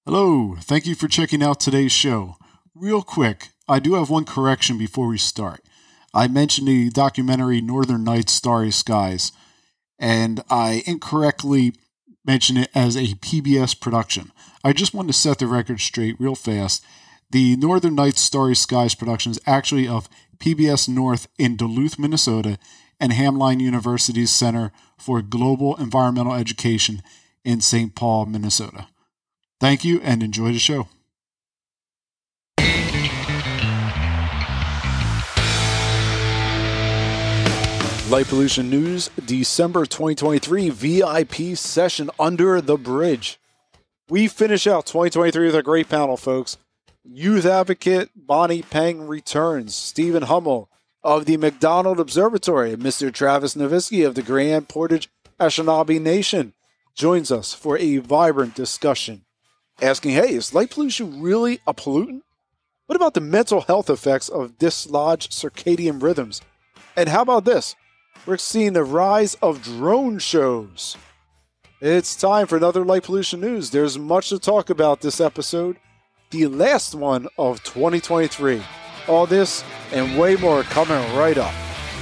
Hello, thank you for checking out today's show. Real quick, I do have one correction before we start. I mentioned the documentary Northern Nights, Starry Skies, and I incorrectly mentioned it as a PBS production. I just wanted to set the record straight real fast. The Northern Nights, Starry Skies production is actually of PBS North in Duluth, Minnesota, and Hamline University's Center for Global Environmental Education in St. Paul, Minnesota. Thank you and enjoy the show. Light Pollution News, December 2023 VIP session Under the Bridge. We finish out 2023 with a great panel, folks. Youth advocate Bonnie Peng returns. Stephen Hummel of the McDonald Observatory, Mr. Travis Novitsky of the Grand Portage Anishinaabe Nation joins us for a vibrant discussion. Asking, hey, is light pollution really a pollutant? What about the mental health effects of dislodged circadian rhythms? And how about this? We're seeing the rise of drone shows. It's time for another Light Pollution News. There's much to talk about this episode, the last one of 2023. All this and way more coming right up.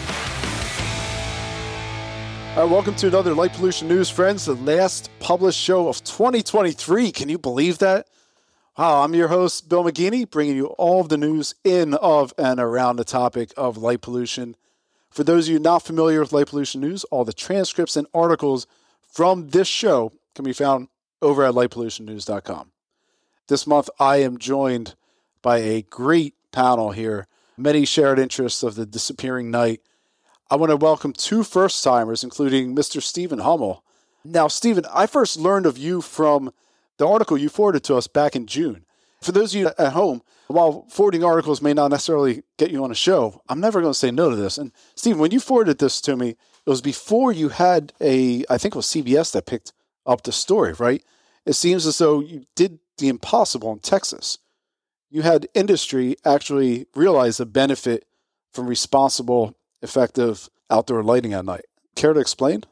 All right, welcome to another Light Pollution News, friends. The last published show of 2023. Can you believe that? Wow, I'm your host, Bill McGeaney, bringing you all of the news in, of, and around the topic of light pollution. For those of you not familiar with Light Pollution News, all the transcripts and articles from this show can be found over at lightpollutionnews.com. This month, I am joined by a great panel here, many shared interests of the disappearing night. I want to welcome two first-timers, including Mr. Stephen Hummel. Now, Stephen, I first learned of you from the article you forwarded to us back in June. For those of you at home, while forwarding articles may not necessarily get you on a show, I'm never going to say no to this. And Stephen, when you forwarded this to me, it was before you had I think it was CBS that picked up the story, right? It seems as though you did the impossible in Texas. You had industry actually realize the benefit from responsible, effective outdoor lighting at night. Care to explain?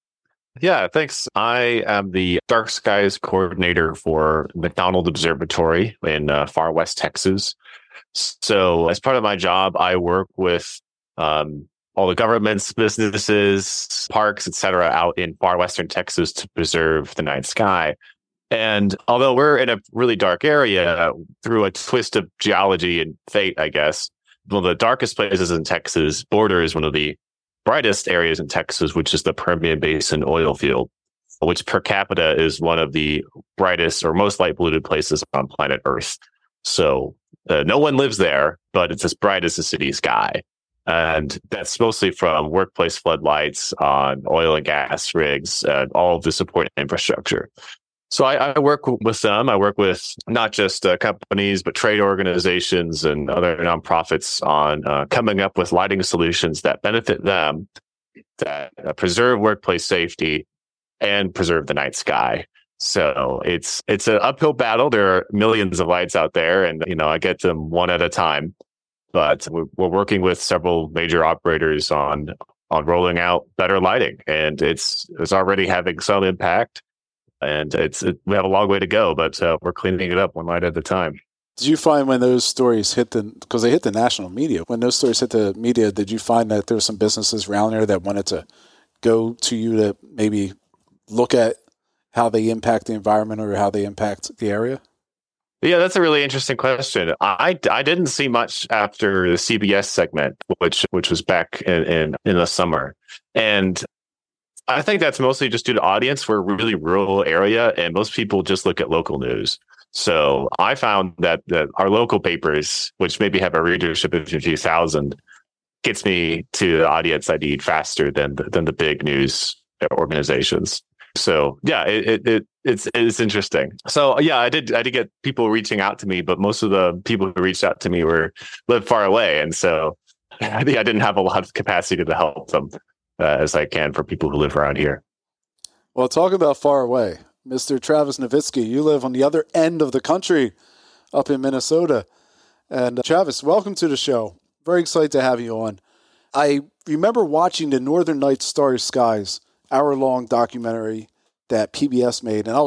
Yeah, thanks. I am the Dark Skies coordinator for McDonald Observatory in far west Texas. So as part of my job, I work with all the governments, businesses, parks, etc., out in far western Texas to preserve the night sky. And although we're in a really dark area, through a twist of geology and fate, I guess, one of the darkest places in Texas borders one of the brightest areas in Texas, which is the Permian Basin oil field, which per capita is one of the brightest or most light polluted places on planet Earth. So no one lives there, but it's as bright as the city sky. And that's mostly from workplace floodlights on oil and gas rigs and all of the support infrastructure. So I work with them. I work with not just companies, but trade organizations and other nonprofits on coming up with lighting solutions that benefit them, that preserve workplace safety and preserve the night sky. So it's an uphill battle. There are millions of lights out there, and I get them one at a time. But we're working with several major operators on rolling out better lighting, and it's already having some impact. And we have a long way to go, but we're cleaning it up one light at a time. Did you find when those stories because they hit the national media, when those stories hit the media, did you find that there were some businesses around there that wanted to go to you to maybe look at how they impact the environment or how they impact the area? Yeah, that's a really interesting question. I didn't see much after the CBS segment, which was back in the summer. And I think that's mostly just due to audience. We're a really rural area, and most people just look at local news. So I found that our local papers, which maybe have a readership of 50,000, gets me to the audience I need faster than the big news organizations. So yeah, it's interesting. So yeah, I did get people reaching out to me, but most of the people who reached out to me lived far away, and so I think I didn't have a lot of capacity to help them as I can for people who live around here. Well, talk about far away. Mr. Travis Novitsky, you live on the other end of the country up in Minnesota. And Travis, welcome to the show. Very excited to have you on. I remember watching the Northern Nights, Starry Skies hour-long documentary that PBS made, and I was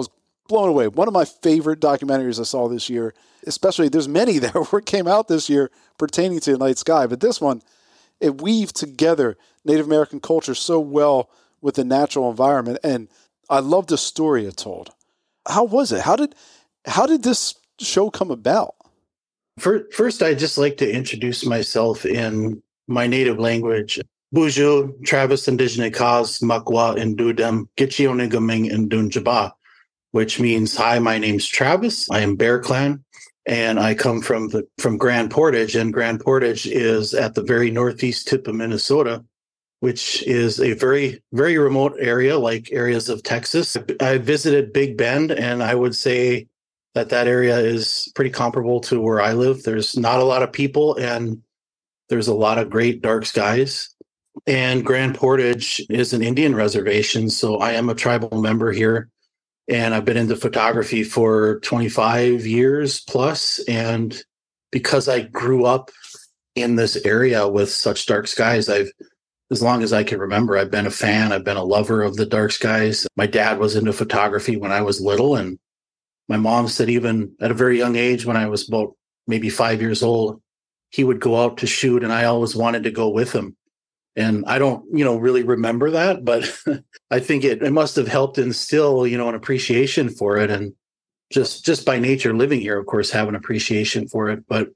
blown away. One of my favorite documentaries I saw this year, especially there's many that came out this year pertaining to the night sky, but this one, it weaved together Native American culture so well with the natural environment. And I love the story it told. How was it? How did this show come about? First, I'd just like to introduce myself in my native language. Buju, Travis Indigenous Cause, Makwa, Indudem, Gitchioниgaming, and Dunjaba, which means, hi, my name's Travis. I am Bear Clan, and I come from Grand Portage, and Grand Portage is at the very northeast tip of Minnesota, which is a very, very remote area, like areas of Texas. I visited Big Bend, and I would say that area is pretty comparable to where I live. There's not a lot of people, and there's a lot of great dark skies. And Grand Portage is an Indian reservation, so I am a tribal member here. And I've been into photography for 25 years plus. And because I grew up in this area with such dark skies, as long as I can remember, I've been a fan. I've been a lover of the dark skies. My dad was into photography when I was little. And my mom said even at a very young age, when I was about maybe 5 years old, he would go out to shoot, and I always wanted to go with him. And I don't, really remember that, but I think it must have helped instill, an appreciation for it. And just by nature living here, of course, have an appreciation for it. But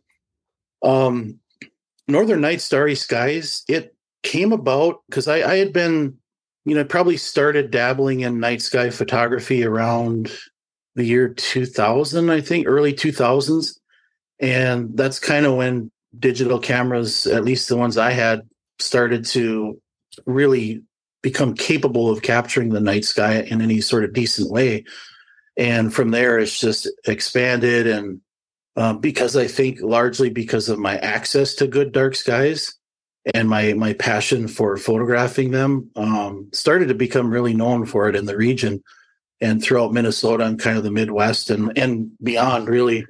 Northern Night Starry Skies, it came about because I had been, probably started dabbling in night sky photography around the year 2000, I think, early 2000s. And that's kind of when digital cameras, at least the ones I had, started to really become capable of capturing the night sky in any sort of decent way. And from there, it's just expanded. And because I think largely because of my access to good dark skies and my passion for photographing them, started to become really known for it in the region and throughout Minnesota and kind of the Midwest and beyond, really.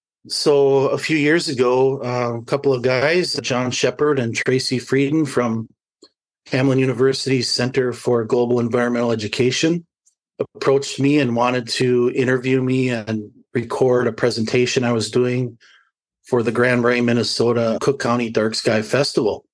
So a few years ago, a couple of guys, John Shepard and Tracy Frieden from Hamline University's Center for Global Environmental Education, approached me and wanted to interview me and record a presentation I was doing for the Grand Marais, Minnesota Cook County Dark Sky Festival.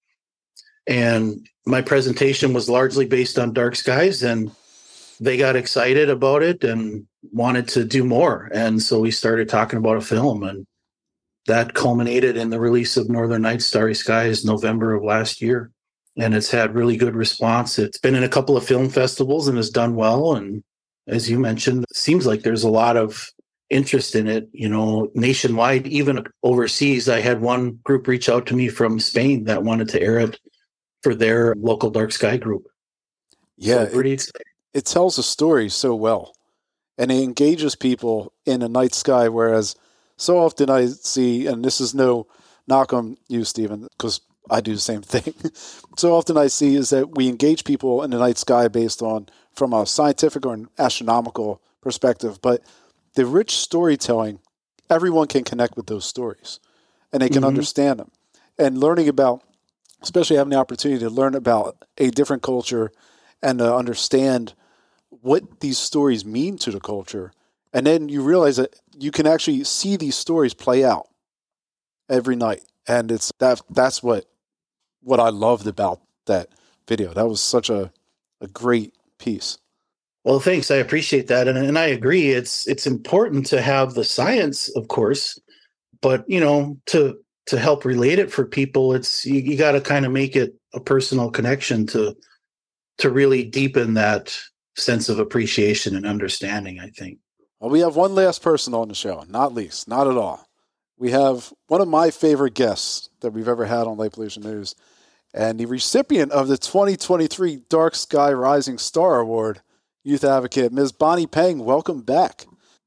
And my presentation was largely based on dark skies, and they got excited about it and wanted to do more. And so we started talking about a film, and that culminated in the release of Northern Night Starry Skies November of last year. And it's had really good response. It's been in a couple of film festivals and has done well. And as you mentioned, it seems like there's a lot of interest in it, nationwide, even overseas. I had one group reach out to me from Spain that wanted to air it for their local dark sky group. Yeah, so pretty exciting. It tells a story so well, and it engages people in a night sky, whereas so often I see, and this is no knock on you, Stephen, because I do the same thing. So often I see is that we engage people in the night sky based on from a scientific or an astronomical perspective, but the rich storytelling, everyone can connect with those stories, and they can understand them. And learning about, especially having the opportunity to learn about a different culture and to understand what these stories mean to the culture. And then you realize that you can actually see these stories play out every night. And it's that's what I loved about that video. That was such a great piece. Well, thanks. I appreciate that. And I agree. It's important to have the science, of course, but to help relate it for people, it's you got to kind of make it a personal connection to really deepen that sense of appreciation and understanding, I think. Well, we have one last person on the show, not least, not at all. We have one of my favorite guests that we've ever had on Light Pollution News, and the recipient of the 2023 Dark Sky Rising Star Award, Youth Advocate, Ms. Bonnie Peng. Welcome back.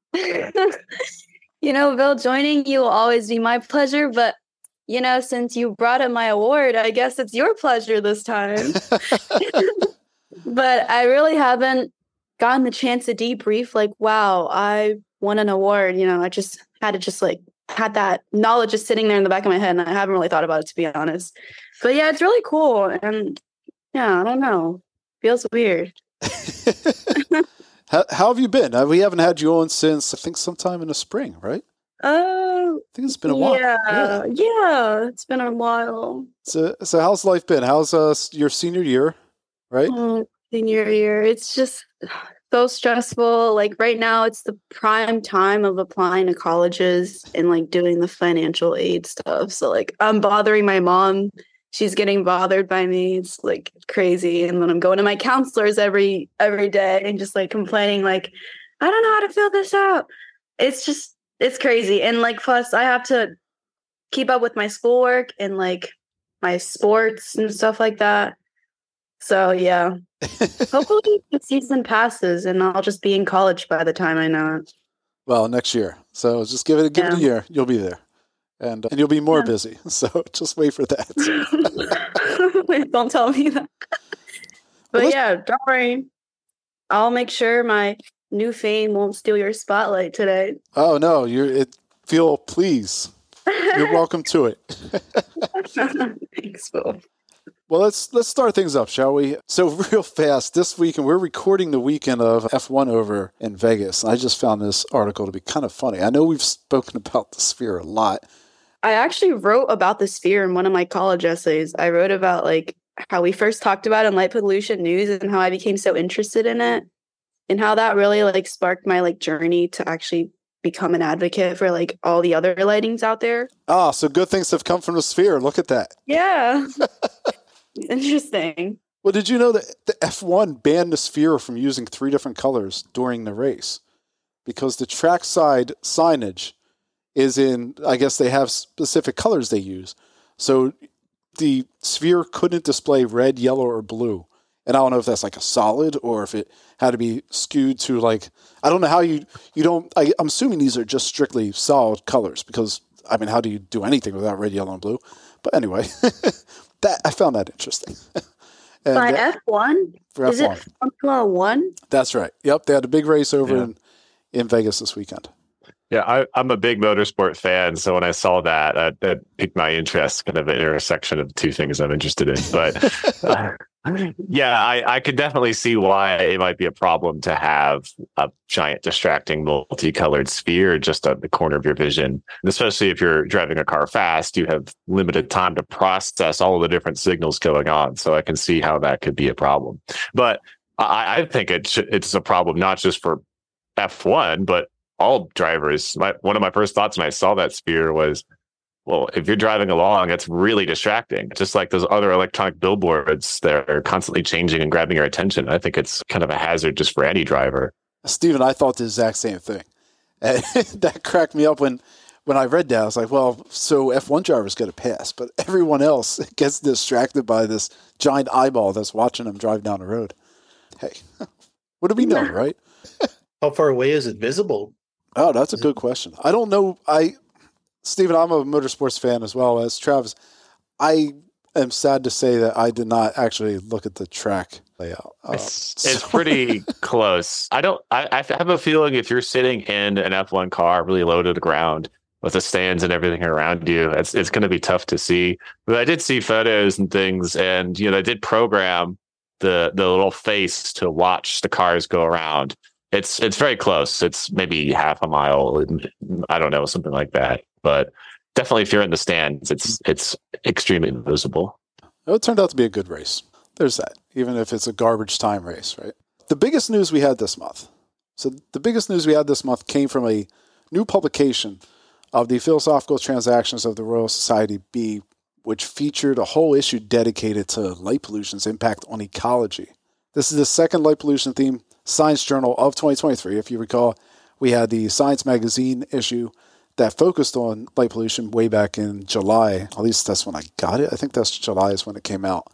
Bill, joining you will always be my pleasure, but since you brought up my award, I guess it's your pleasure this time. But I really haven't gotten the chance to debrief, wow, I won an award. I just had to had that knowledge just sitting there in the back of my head, and I haven't really thought about it, to be honest. But yeah, it's really cool. And yeah, I don't know. Feels weird. How have you been? We haven't had you on since, I think, sometime in the spring, right? I think it's been a while. Yeah, it's been a while. So how's life been? How's your senior year, right? Senior year, it's just so stressful. Like right now, it's the prime time of applying to colleges and like doing the financial aid stuff. So like I'm bothering my mom. She's getting bothered by me. It's like crazy. And then I'm going to my counselors every day and just like complaining, like, I don't know how to fill this out. It's crazy. And like, plus I have to keep up with my schoolwork and like my sports and stuff like that. So yeah, hopefully the season passes and I'll just be in college by the time I know it. Well, next year. So just give it a year. You'll be there. And you'll be more busy. So just wait for that. Wait, don't tell me that. But yeah, don't worry. I'll make sure my new fame won't steal your spotlight today. Oh no, please. You're welcome to it. Thanks, Phil. Well, let's start things up, shall we? So real fast, this weekend, we're recording the weekend of F1 over in Vegas. And I just found this article to be kind of funny. I know we've spoken about the Sphere a lot. I actually wrote about the Sphere in one of my college essays. I wrote about like how we first talked about it in Light Pollution News and how I became so interested in it and how that really like sparked my like journey to actually become an advocate for like all the other lightings out there. Ah, so good things have come from the Sphere. Look at that. Yeah. Interesting. Well, did you know that the F1 banned the Sphere from using 3 different colors during the race? Because the trackside signage is in, I guess they have specific colors they use. So the Sphere couldn't display red, yellow, or blue. And I don't know if that's like a solid or if it had to be skewed to like, I don't know how you don't, I'm assuming these are just strictly solid colors because, I mean, how do you do anything without red, yellow, and blue? But anyway, I found that interesting. And by F1? For Is F1. it Formula 1? That's right. Yep, they had a big race over in Vegas this weekend. Yeah, I'm a big motorsport fan, so when I saw that piqued my interest, kind of an intersection of two things I'm interested in. But I could definitely see why it might be a problem to have a giant distracting multicolored sphere just at the corner of your vision. And especially if you're driving a car fast, you have limited time to process all of the different signals going on. So I can see how that could be a problem. But I think it's a problem not just for F1, but all drivers. One of my first thoughts when I saw that sphere was, well, if you're driving along, it's really distracting. Just like those other electronic billboards that are constantly changing and grabbing your attention. I think it's kind of a hazard just for any driver. Stephen, I thought the exact same thing. And that cracked me up when I read that. I was like, well, so F1 drivers get a pass, but everyone else gets distracted by this giant eyeball that's watching them drive down the road. Hey, what do we know, right? How far away is it visible? Oh, that's a good question. I don't know. Stephen, I'm a motorsports fan as well as Travis. I am sad to say that I did not actually look at the track layout. It's pretty close. I have a feeling if you're sitting in an F1 car really low to the ground with the stands and everything around you, it's going to be tough to see. But I did see photos and things, and they did program the little face to watch the cars go around. It's very close. It's maybe half a mile. I don't know, something like that. But definitely, if you're in the stands, it's extremely visible. It turned out to be a good race. There's that, even if it's a garbage time race, right? The biggest news we had this month. So the biggest news we had this month came from a new publication of the Philosophical Transactions of the Royal Society B, which featured a whole issue dedicated to light pollution's impact on ecology. This is the second light pollution theme Science Journal of 2023. If you recall, we had the Science Magazine issue that focused on light pollution way back in July. At least that's when I got it. I think that's July is when it came out.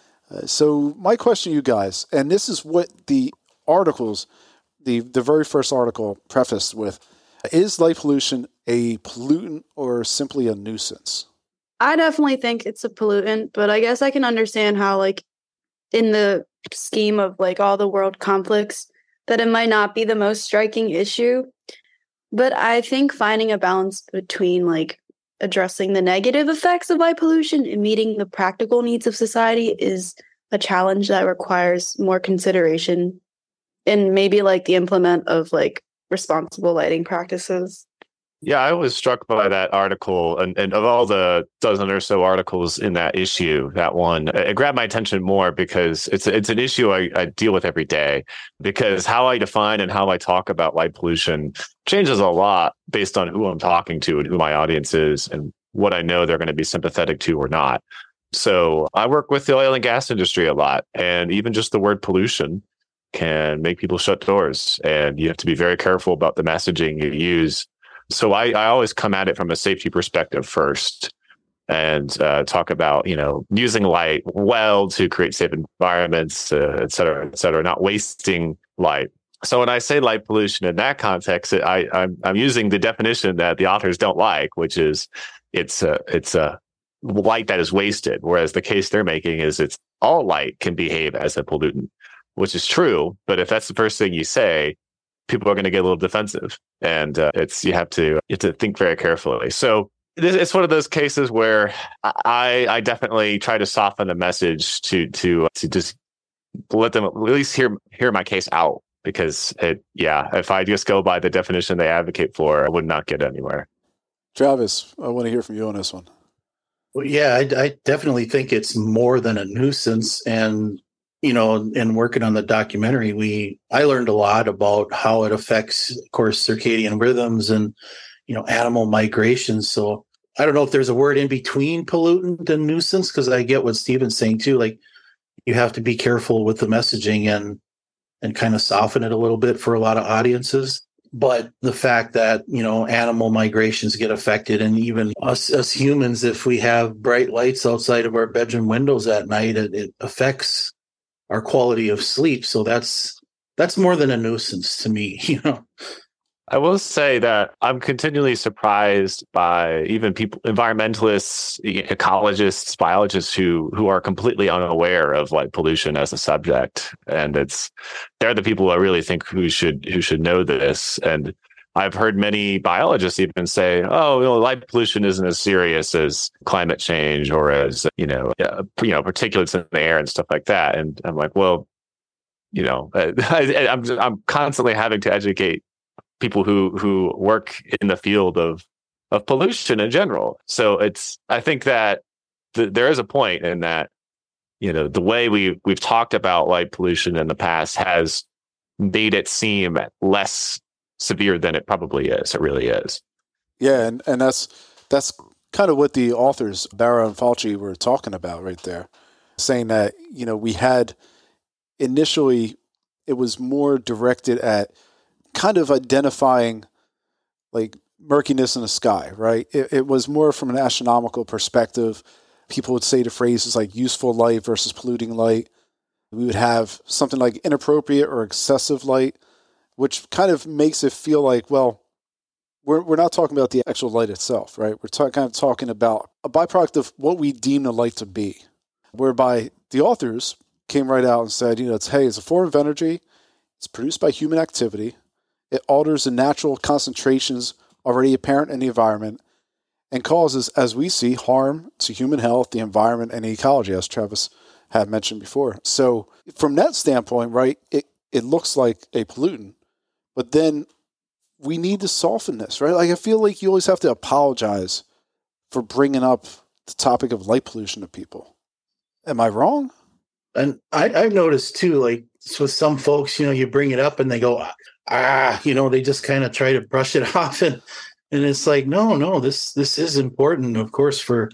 So my question to you guys, and this is what the articles, the very first article prefaced with, is light pollution a pollutant or simply a nuisance? I definitely think it's a pollutant, but I guess I can understand how, like, in the scheme of like all the world conflicts, that it might not be the most striking issue. But I think finding a balance between like addressing the negative effects of light pollution and meeting the practical needs of society is a challenge that requires more consideration in maybe like the implement of like responsible lighting practices. Yeah, I was struck by that article, and of all the dozen or so articles in that issue, that one it grabbed my attention more because it's an issue I deal with every day. Because how I define and how I talk about light pollution changes a lot based on who I'm talking to and who my audience is and what I know they're going to be sympathetic to or not. So I work with the oil and gas industry a lot, and even just the word pollution can make people shut doors, and you have to be very careful about the messaging you use. So I always come at it from a safety perspective first and talk about, using light well to create safe environments, et cetera, not wasting light. So when I say light pollution in that context, I'm using the definition that the authors don't like, which is it's a light that is wasted. Whereas the case they're making is it's all light can behave as a pollutant, which is true. But if that's the first thing you say, people are going to get a little defensive, and you have to think very carefully. So it's one of those cases where I definitely try to soften the message to just let them at least hear my case out, because if I just go by the definition they advocate for, I would not get anywhere. Travis, I want to hear from you on this one. Well, yeah, I definitely think it's more than a nuisance. And in working on the documentary, I learned a lot about how it affects, of course, circadian rhythms and, animal migration. So I don't know if there's a word in between pollutant and nuisance, because I get what Stephen's saying too. Like, you have to be careful with the messaging and kind of soften it a little bit for a lot of audiences. But the fact that, animal migrations get affected, and even us humans, if we have bright lights outside of our bedroom windows at night, it affects our quality of sleep. So that's more than a nuisance to me, I will say that I'm continually surprised by even people, environmentalists, ecologists, biologists who are completely unaware of light pollution as a subject. And they're the people I really think who should know this. And I've heard many biologists even say, light pollution isn't as serious as climate change or as, particulates in the air and stuff like that. And I'm like, well, I'm constantly having to educate people who work in the field of pollution in general. So I think that there is a point in that, the way we've talked about light pollution in the past has made it seem less severe than it probably is. It really is. Yeah, and that's kind of what the authors Barra and Falchi were talking about right there, saying that we had initially it was more directed at kind of identifying like murkiness in the sky, right? It was more from an astronomical perspective. People would say the phrases like useful light versus polluting light. We would have something like inappropriate or excessive light, which kind of makes it feel like, well, we're not talking about the actual light itself, right? We're kind of talking about a byproduct of what we deem the light to be, whereby the authors came right out and said, it's a form of energy. It's produced by human activity. It alters the natural concentrations already apparent in the environment and causes, as we see, harm to human health, the environment, and the ecology, as Travis had mentioned before. So from that standpoint, right, it looks like a pollutant, but then we need to soften this, right? Like, I feel like you always have to apologize for bringing up the topic of light pollution to people. Am I wrong? And I've noticed too, like, with some folks, you bring it up and they go, they just kind of try to brush it off. And it's like, no, this is important. Of course, for,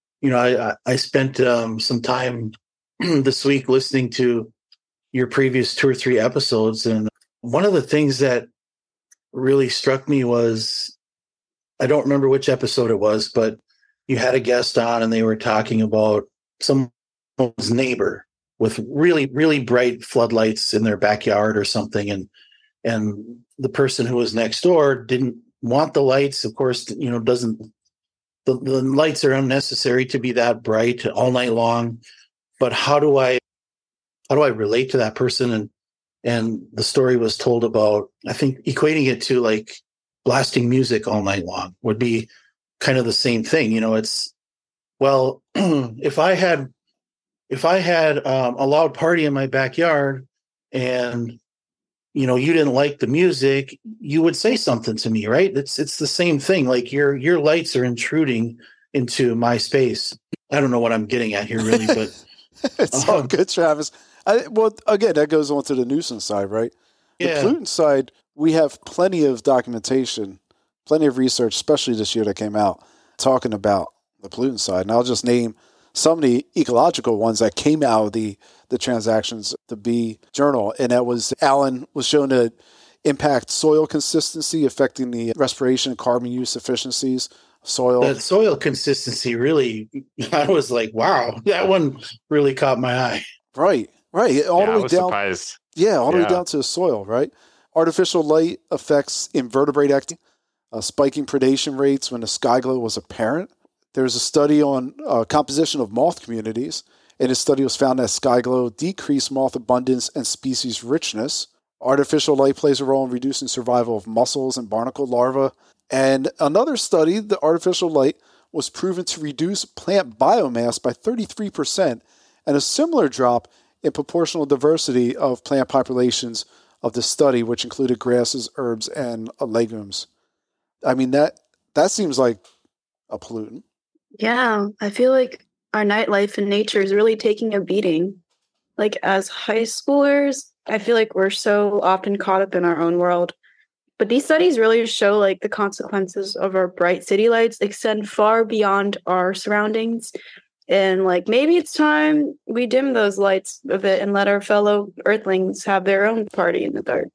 I spent some time this week listening to your previous 2 or 3 episodes. And one of the things that really struck me was, I don't remember which episode it was, but you had a guest on and they were talking about someone's neighbor with really, really bright floodlights in their backyard or something. And the person who was next door didn't want the lights. Of course, the lights are unnecessary to be that bright all night long. But how do I relate to that person? And the story was told about, I think, equating it to like blasting music all night long would be kind of the same thing. It's, well, if I had a loud party in my backyard and, you didn't like the music, you would say something to me, right? It's the same thing. Like your lights are intruding into my space. I don't know what I'm getting at here, really, but it's all good, Travis. Well, again, that goes on to the nuisance side, right? The pollutant side, we have plenty of documentation, plenty of research, especially this year that came out, talking about the pollutant side. And I'll just name some of the ecological ones that came out of the transactions, the B journal. And that was, Allen was shown to impact soil consistency, affecting the respiration and carbon use efficiencies of soil. That soil consistency really, I was like, wow, that one really caught my eye. Right. All the way down. Surprised. Yeah, all the way down to the soil, right? Artificial light affects invertebrate activity, spiking predation rates when the sky glow was apparent. There's a study on composition of moth communities, and a study was found that sky glow decreased moth abundance and species richness. Artificial light plays a role in reducing survival of mussels and barnacle larvae. And another study, the artificial light was proven to reduce plant biomass by 33%, and a similar drop in proportional diversity of plant populations of the study, which included grasses, herbs, and legumes. I mean, that seems like a pollutant. Yeah, I feel like our nightlife in nature is really taking a beating. Like as high schoolers, I feel like we're so often caught up in our own world. But these studies really show like the consequences of our bright city lights extend far beyond our surroundings. And like maybe it's time we dim those lights a bit and let our fellow earthlings have their own party in the dark.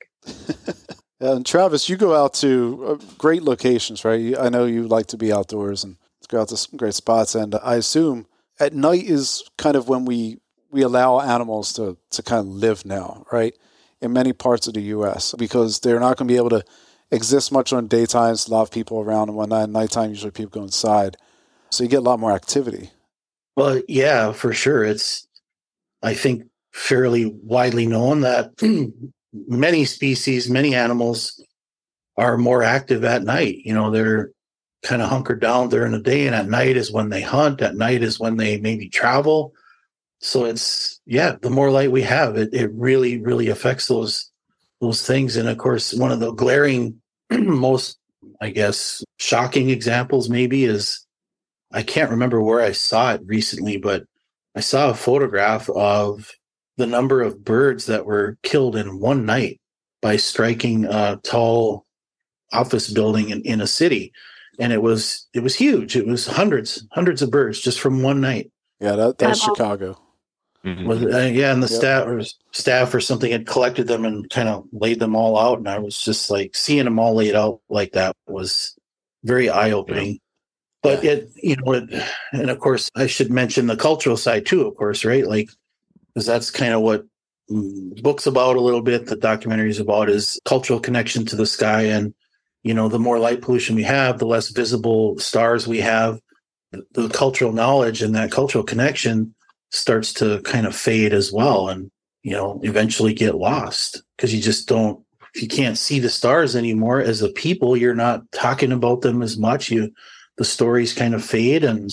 And Travis, you go out to great locations, right? I know you like to be outdoors and go out to some great spots. And I assume at night is kind of when we allow animals to kind of live now, right? In many parts of the U.S. because they're not going to be able to exist much on daytimes. A lot of people around and whatnot. At nighttime, usually people go inside. So you get a lot more activity. Well, yeah, for sure. It's, I think, fairly widely known that many species, many animals are more active at night. They're kind of hunkered down during the day, and at night is when they hunt. At night is when they maybe travel. So it's, the more light we have, it really, really affects those things. And of course, one of the glaring, most, I guess, shocking examples maybe is, I can't remember where I saw it recently, but I saw a photograph of the number of birds that were killed in one night by striking a tall office building in a city. And it was huge. It was hundreds of birds just from one night. Yeah, that's Chicago. Mm-hmm. And the staff or something had collected them and kind of laid them all out. And I was just like, seeing them all laid out like that was very eye-opening. But and of course, I should mention the cultural side too, of course, right? Like, because that's kind of what books about a little bit, the documentaries about, is cultural connection to the sky. And, the more light pollution we have, the less visible stars we have, the cultural knowledge and that cultural connection starts to kind of fade as well. And, eventually get lost because you just don't, if you can't see the stars anymore as a people, you're not talking about them as much. The stories kind of fade, and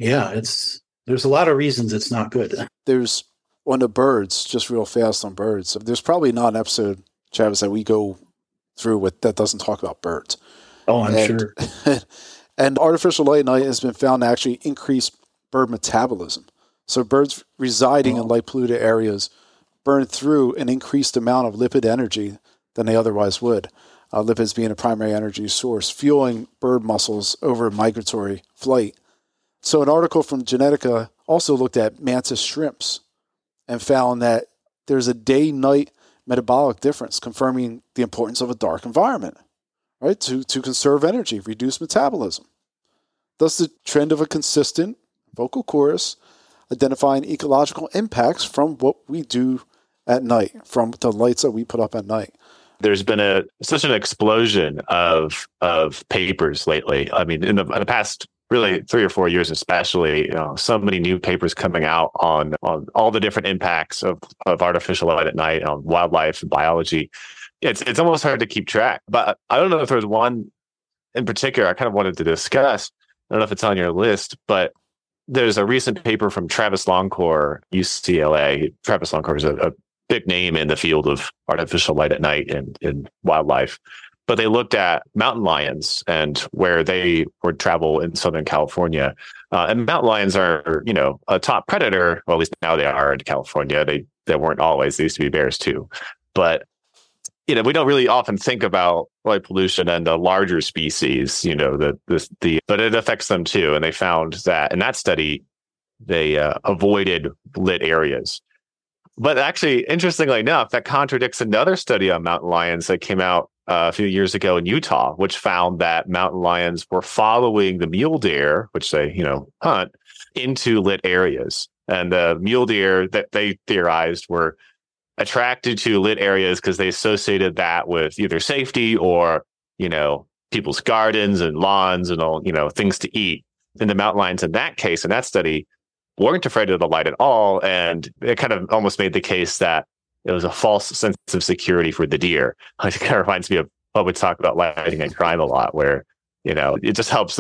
there's a lot of reasons it's not good. There's on the birds, just real fast on birds. There's probably not an episode, Travis, that we go through with that doesn't talk about birds. Oh, I'm sure. And artificial light at night has been found to actually increase bird metabolism. So birds residing in light polluted areas burn through an increased amount of lipid energy than they otherwise would. Lipids being a primary energy source, fueling bird muscles over migratory flight. So an article from Genetica also looked at mantis shrimps and found that there's a day-night metabolic difference, confirming the importance of a dark environment, right? To conserve energy, reduce metabolism. Thus the trend of a consistent vocal chorus identifying ecological impacts from what we do at night, from the lights that we put up at night. There's been such an explosion of papers lately. I mean, in the past really 3 or 4 years, especially, so many new papers coming out on all the different impacts of artificial light at night on wildlife and biology. It's almost hard to keep track. But I don't know if there's one in particular I kind of wanted to discuss. I don't know if it's on your list, but there's a recent paper from Travis Longcore, UCLA. Travis Longcore is a big name in the field of artificial light at night and in wildlife. But they looked at mountain lions and where they would travel in Southern California. And mountain lions are, a top predator. Well, at least now they are in California. They weren't always. They used to be bears too. But, we don't really often think about light pollution and the larger species, but it affects them too. And they found that in that study, they avoided lit areas. But actually, interestingly enough, that contradicts another study on mountain lions that came out a few years ago in Utah, which found that mountain lions were following the mule deer, which they, hunt, into lit areas. And the mule deer that they theorized were attracted to lit areas because they associated that with either safety or, people's gardens and lawns and all, things to eat. And the mountain lions in that case, in that study, weren't afraid of the light at all. And it kind of almost made the case that it was a false sense of security for the deer. It kind of reminds me of what we talk about lighting and crime a lot, where, it just helps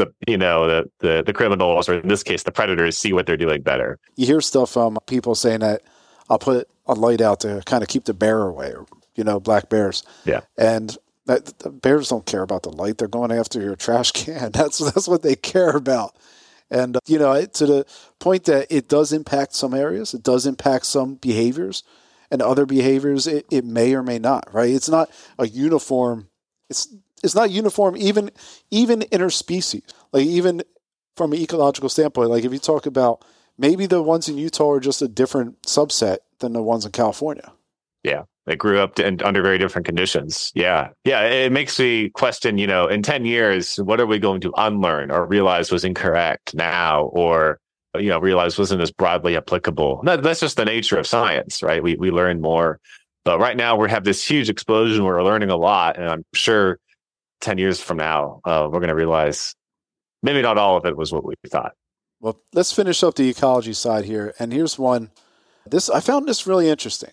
the criminals, or in this case, the predators, see what they're doing better. You hear stuff from people saying that I'll put a light out to kind of keep the bear away, or, black bears. Yeah. And the bears don't care about the light. They're going after your trash can. That's what they care about. And, to the point that it does impact some areas, it does impact some behaviors, and other behaviors it may or may not, right? It's not a uniform. It's not uniform even interspecies. Like even from an ecological standpoint, like if you talk about maybe the ones in Utah are just a different subset than the ones in California. Yeah. They grew up under very different conditions. Yeah. Yeah. It makes me question, in 10 years, what are we going to unlearn or realize was incorrect now, or, realize wasn't as broadly applicable? That's just the nature of science, right? We learn more. But right now we have this huge explosion where we're learning a lot. And I'm sure 10 years from now, we're going to realize maybe not all of it was what we thought. Well, let's finish up the ecology side here. And here's one. I found this really interesting.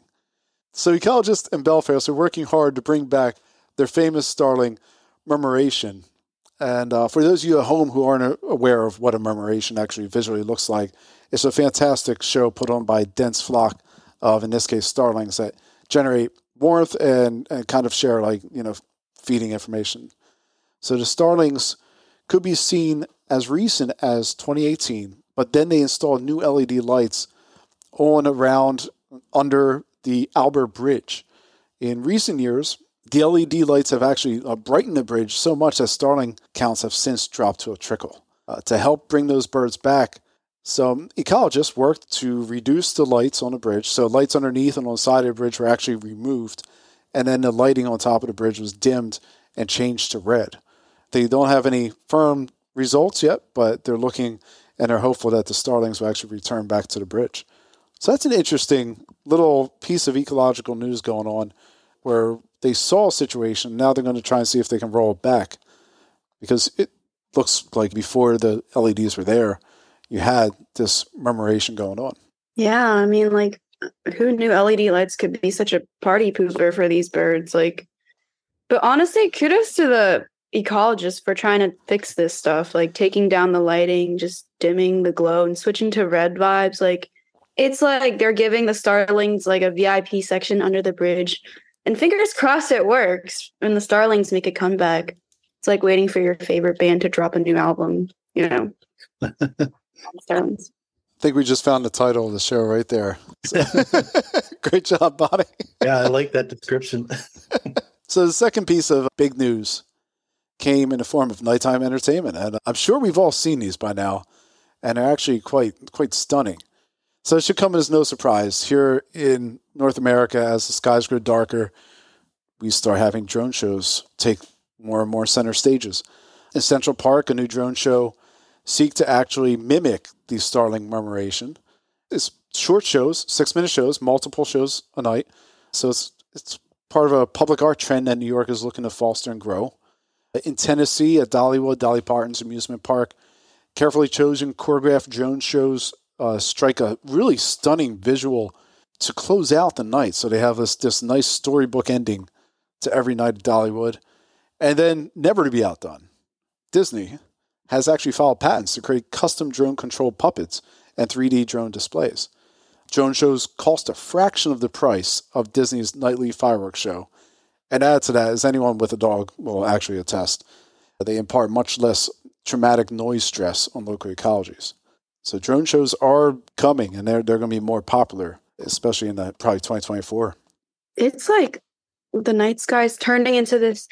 So ecologists in Belfast are working hard to bring back their famous starling murmuration. And for those of you at home who aren't aware of what a murmuration actually visually looks like, it's a fantastic show put on by a dense flock of, in this case, starlings that generate warmth and kind of share feeding information. So the starlings could be seen as recent as 2018, but then they installed new LED lights on, around, under the Albert Bridge. In recent years, the LED lights have actually brightened the bridge so much that starling counts have since dropped to a trickle. To help bring those birds back, some ecologists worked to reduce the lights on the bridge. So lights underneath and on the side of the bridge were actually removed, and then the lighting on top of the bridge was dimmed and changed to red. They don't have any firm results yet, but they're looking and are hopeful that the starlings will actually return back to the bridge. So that's an interesting little piece of ecological news going on, where they saw a situation. Now they're going to try and see if they can roll it back, because it looks like before the LEDs were there, you had this murmuration going on. Yeah, I mean, who knew LED lights could be such a party pooper for these birds? But honestly, kudos to the ecologists for trying to fix this stuff, taking down the lighting, just dimming the glow and switching to red vibes. It's like they're giving the starlings a VIP section under the bridge. And fingers crossed it works when the starlings make a comeback. It's like waiting for your favorite band to drop a new album, Starlings. I think we just found the title of the show right there. Great job, Bonnie. Yeah, I like that description. So the second piece of big news came in the form of nighttime entertainment. And I'm sure we've all seen these by now, and they're actually quite stunning. So it should come as no surprise. Here in North America, as the skies grow darker, we start having drone shows take more and more center stages. In Central Park, a new drone show seek to actually mimic the starling murmuration. It's short shows, 6-minute shows, multiple shows a night. So it's part of a public art trend that New York is looking to foster and grow. In Tennessee, at Dollywood, Dolly Parton's amusement park, carefully chosen choreographed drone shows strike a really stunning visual to close out the night. So they have this nice storybook ending to every night at Dollywood. And then, never to be outdone, Disney has actually filed patents to create custom drone-controlled puppets and 3D drone displays. drone shows cost a fraction of the price of Disney's nightly fireworks show. And add to that, as anyone with a dog will actually attest, they impart much less traumatic noise stress on local ecologies. So drone shows are coming, and they're going to be more popular, especially in probably 2024. It's like the night sky's turning into this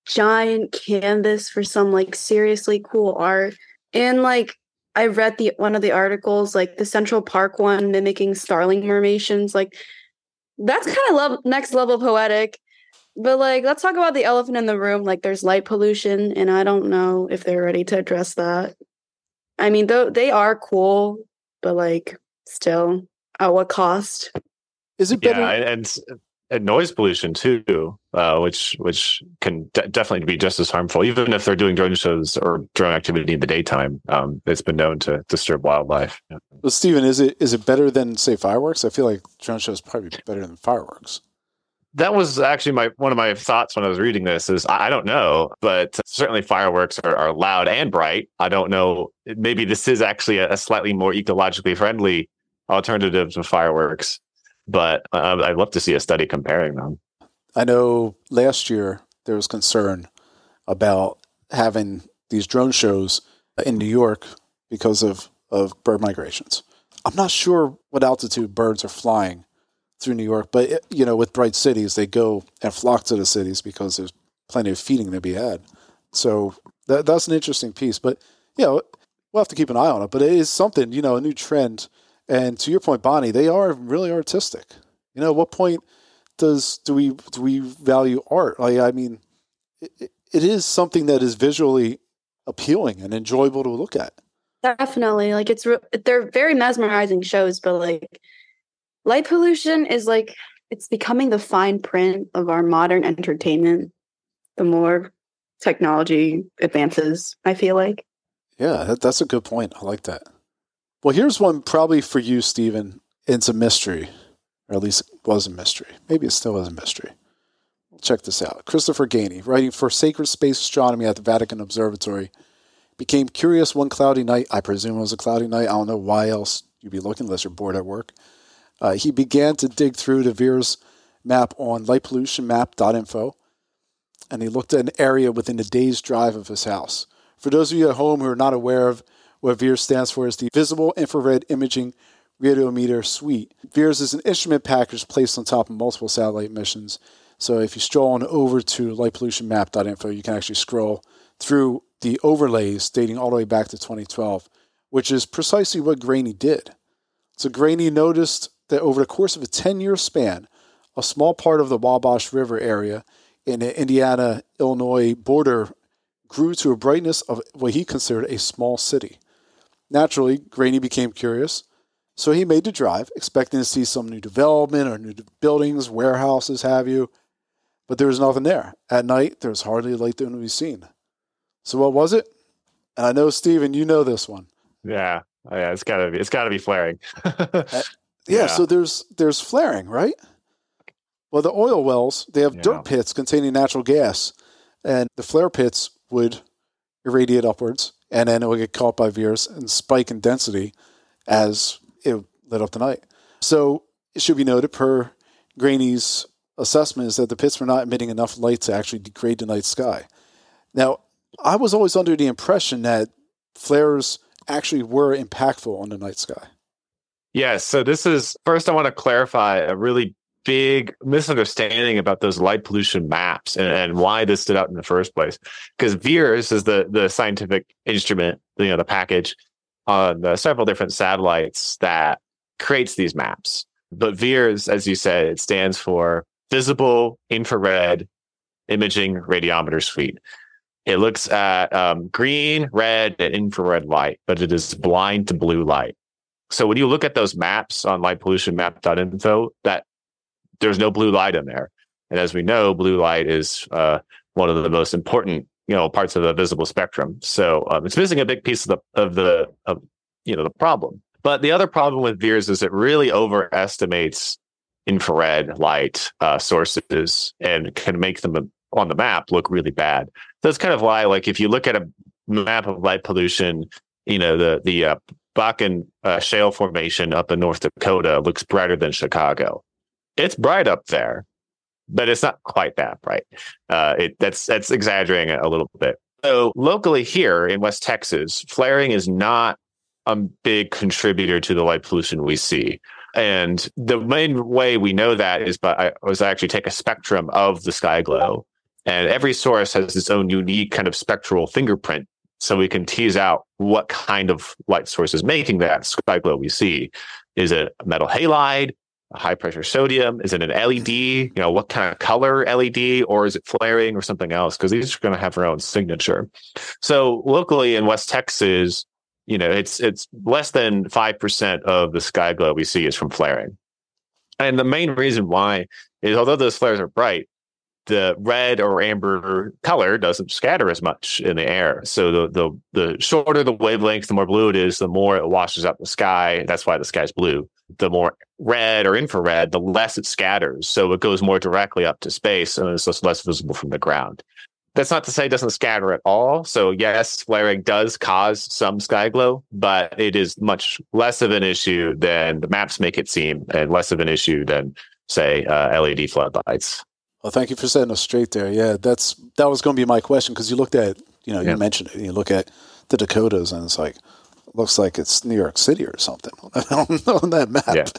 giant canvas for some like seriously cool art. And like I read one of the articles, like the Central Park one mimicking starling formations. Like that's kind of next level poetic. But like, let's talk about the elephant in the room. Like there's light pollution, and I don't know if they're ready to address that. I mean, though they are cool, but like still, at what cost? Is it better? Yeah, and noise pollution too, which can definitely be just as harmful, even if they're doing drone shows or drone activity in the daytime. It's been known to disturb wildlife. Yeah. Well, Stephen, is it better than say fireworks? I feel like drone shows probably better than fireworks. That was actually one of my thoughts when I was reading this. Is I don't know, but certainly fireworks are loud and bright. I don't know. Maybe this is actually a slightly more ecologically friendly alternative to fireworks. But I'd love to see a study comparing them. I know last year there was concern about having these drone shows in New York because of bird migrations. I'm not sure what altitude birds are flying through New York, but with bright cities, they go and flock to the cities because there's plenty of feeding to be had. So that's an interesting piece. But we'll have to keep an eye on it. But it is something, a new trend. And to your point, Bonnie, they are really artistic. At what point do we value art? Like, I mean, it is something that is visually appealing and enjoyable to look at. Definitely, like they're very mesmerizing shows, but like light pollution is like it's becoming the fine print of our modern entertainment. The more technology advances, I feel like. Yeah, that's a good point. I like that. Well, here's one probably for you, Stephen. It's a mystery, or at least it was a mystery. Maybe it still is a mystery. Check this out. Christopher Gainey, writing for Sacred Space Astronomy at the Vatican Observatory, became curious one cloudy night. I presume it was a cloudy night. I don't know why else you'd be looking unless you're bored at work. He began to dig through the VIIRS map on lightpollutionmap.info, and he looked at an area within a day's drive of his house. For those of you at home who are not aware of what VIIRS stands for, is the Visible Infrared Imaging Radiometer Suite. VIIRS is an instrument package placed on top of multiple satellite missions. So if you stroll on over to lightpollutionmap.info, you can actually scroll through the overlays dating all the way back to 2012, which is precisely what Grainy did. So Grainy noticed that over the course of a 10-year span, a small part of the Wabash River area in the Indiana-Illinois border grew to a brightness of what he considered a small city. Naturally, Grainy became curious, so he made the drive, expecting to see some new development or new buildings, warehouses, have you. But there was nothing there. At night, there was hardly a light to be seen. So what was it? And I know, Stephen, you know this one. Yeah, it's gotta be flaring. Yeah, so there's flaring, right? Well, the oil wells, they have dirt pits containing natural gas, and the flare pits would irradiate upwards, and then it would get caught by VIIRS and spike in density as it lit up the night. So it should be noted, per Grainy's assessment, is that the pits were not emitting enough light to actually degrade the night sky. Now, I was always under the impression that flares actually were impactful on the night sky. Yes. So this is, first I want to clarify a really big misunderstanding about those light pollution maps and why this stood out in the first place. Because VIIRS is the scientific instrument, the package on several different satellites that creates these maps. But VIIRS, as you said, it stands for Visible Infrared Imaging Radiometer Suite. It looks at green, red, and infrared light, but it is blind to blue light. So when you look at those maps on lightpollutionmap.info, that there's no blue light in there. And as we know, blue light is one of the most important, parts of the visible spectrum. So it's missing a big piece of the problem. But the other problem with VIIRS is it really overestimates infrared light sources and can make them on the map look really bad. So that's kind of why, like, if you look at a map of light pollution, the Bakken Shale Formation up in North Dakota looks brighter than Chicago. It's bright up there, but it's not quite that bright. That's exaggerating it a little bit. So locally here in West Texas, flaring is not a big contributor to the light pollution we see. And the main way we know that is I actually take a spectrum of the sky glow, and every source has its own unique kind of spectral fingerprint. So we can tease out what kind of light source is making that sky glow we see. Is it a metal halide, a high pressure sodium? Is it an LED? What kind of color LED, or is it flaring or something else? Because these are going to have their own signature. So locally in West Texas, it's less than 5% of the sky glow we see is from flaring. And the main reason why is, although those flares are bright, the red or amber color doesn't scatter as much in the air. So the shorter the wavelength, the more blue it is, the more it washes out the sky. That's why the sky's blue. The more red or infrared, the less it scatters. So it goes more directly up to space, and it's just less visible from the ground. That's not to say it doesn't scatter at all. So yes, flaring does cause some sky glow, but it is much less of an issue than the maps make it seem, and less of an issue than, say, LED floodlights. Well, thank you for setting us straight there. Yeah, that was going to be my question, because you looked at, you mentioned it. You look at the Dakotas, and it's like, looks like it's New York City or something on that map. Yeah.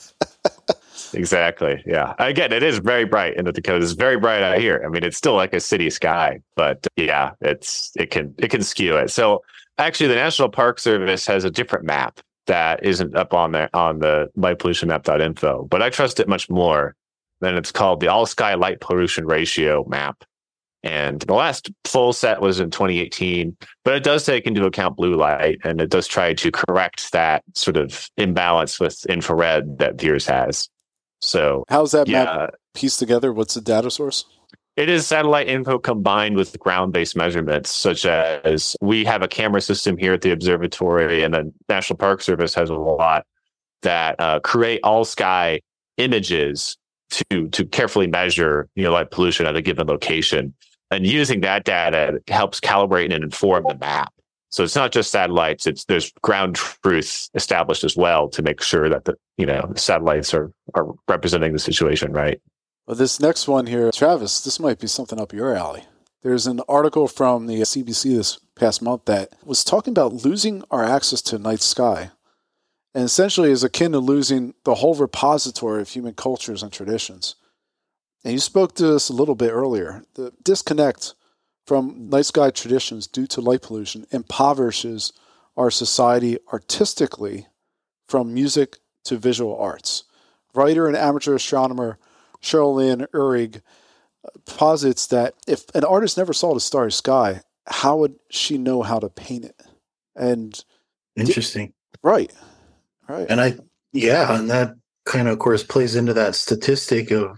Exactly. Yeah. Again, it is very bright in the Dakotas. It's very bright out here. I mean, it's still like a city sky, but yeah, it can skew it. So actually, the National Park Service has a different map that isn't up on the lightpollutionmap.info, but I trust it much more. Then it's called the All Sky Light Pollution Ratio map. And the last full set was in 2018, but it does take into account blue light, and it does try to correct that sort of imbalance with infrared that VIIRS has. So how's that map pieced together? What's the data source? It is satellite info combined with ground-based measurements, such as we have a camera system here at the observatory, and the National Park Service has a lot that create all sky images to carefully measure light pollution at a given location. And using that data helps calibrate and inform the map. So it's not just satellites; there's ground truth established as well to make sure that the satellites are representing the situation right. Well, this next one here, Travis, this might be something up your alley. There's an article from the CBC this past month that was talking about losing our access to night sky, and essentially is akin to losing the whole repository of human cultures and traditions. And you spoke to this a little bit earlier. The disconnect from night sky traditions due to light pollution impoverishes our society artistically, from music to visual arts. Writer and amateur astronomer Cheryl Lynn Uhrig posits that if an artist never saw the starry sky, how would she know how to paint it? And interesting. Right. And and that kind of course plays into that statistic of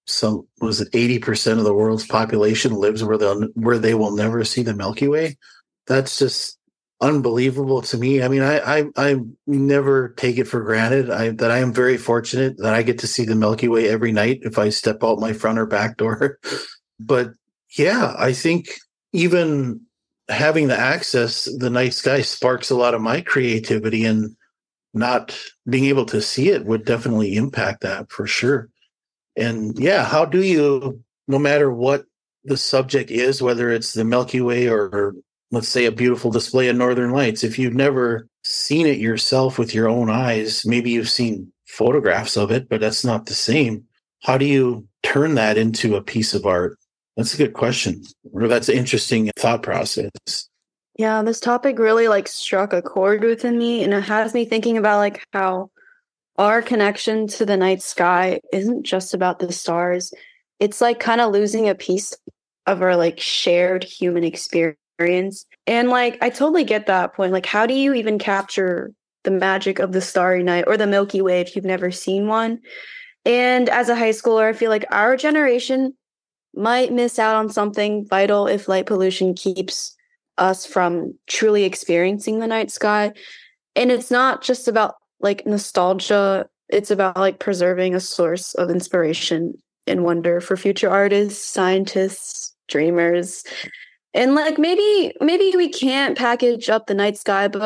80% of the world's population lives where they will never see the Milky Way. That's just unbelievable to me. I mean, I never take it for granted that I am very fortunate that I get to see the Milky Way every night if I step out my front or back door. But yeah, I think even having the access, the night sky sparks a lot of my creativity, and not being able to see it would definitely impact that for sure. And yeah, how do you, no matter what the subject is, whether it's the Milky Way or let's say a beautiful display of Northern Lights, if you've never seen it yourself with your own eyes, maybe you've seen photographs of it, but that's not the same. How do you turn that into a piece of art? That's a good question. Or that's an interesting thought process. Yeah, this topic really struck a chord within me, and it has me thinking about how our connection to the night sky isn't just about the stars. It's kind of losing a piece of our shared human experience. And I totally get that point. How do you even capture the magic of the starry night or the Milky Way if you've never seen one? And as a high schooler, I feel like our generation might miss out on something vital if light pollution keeps us from truly experiencing the night sky. And it's not just about nostalgia. It's about preserving a source of inspiration and wonder for future artists, scientists, dreamers. And maybe we can't package up the night sky, but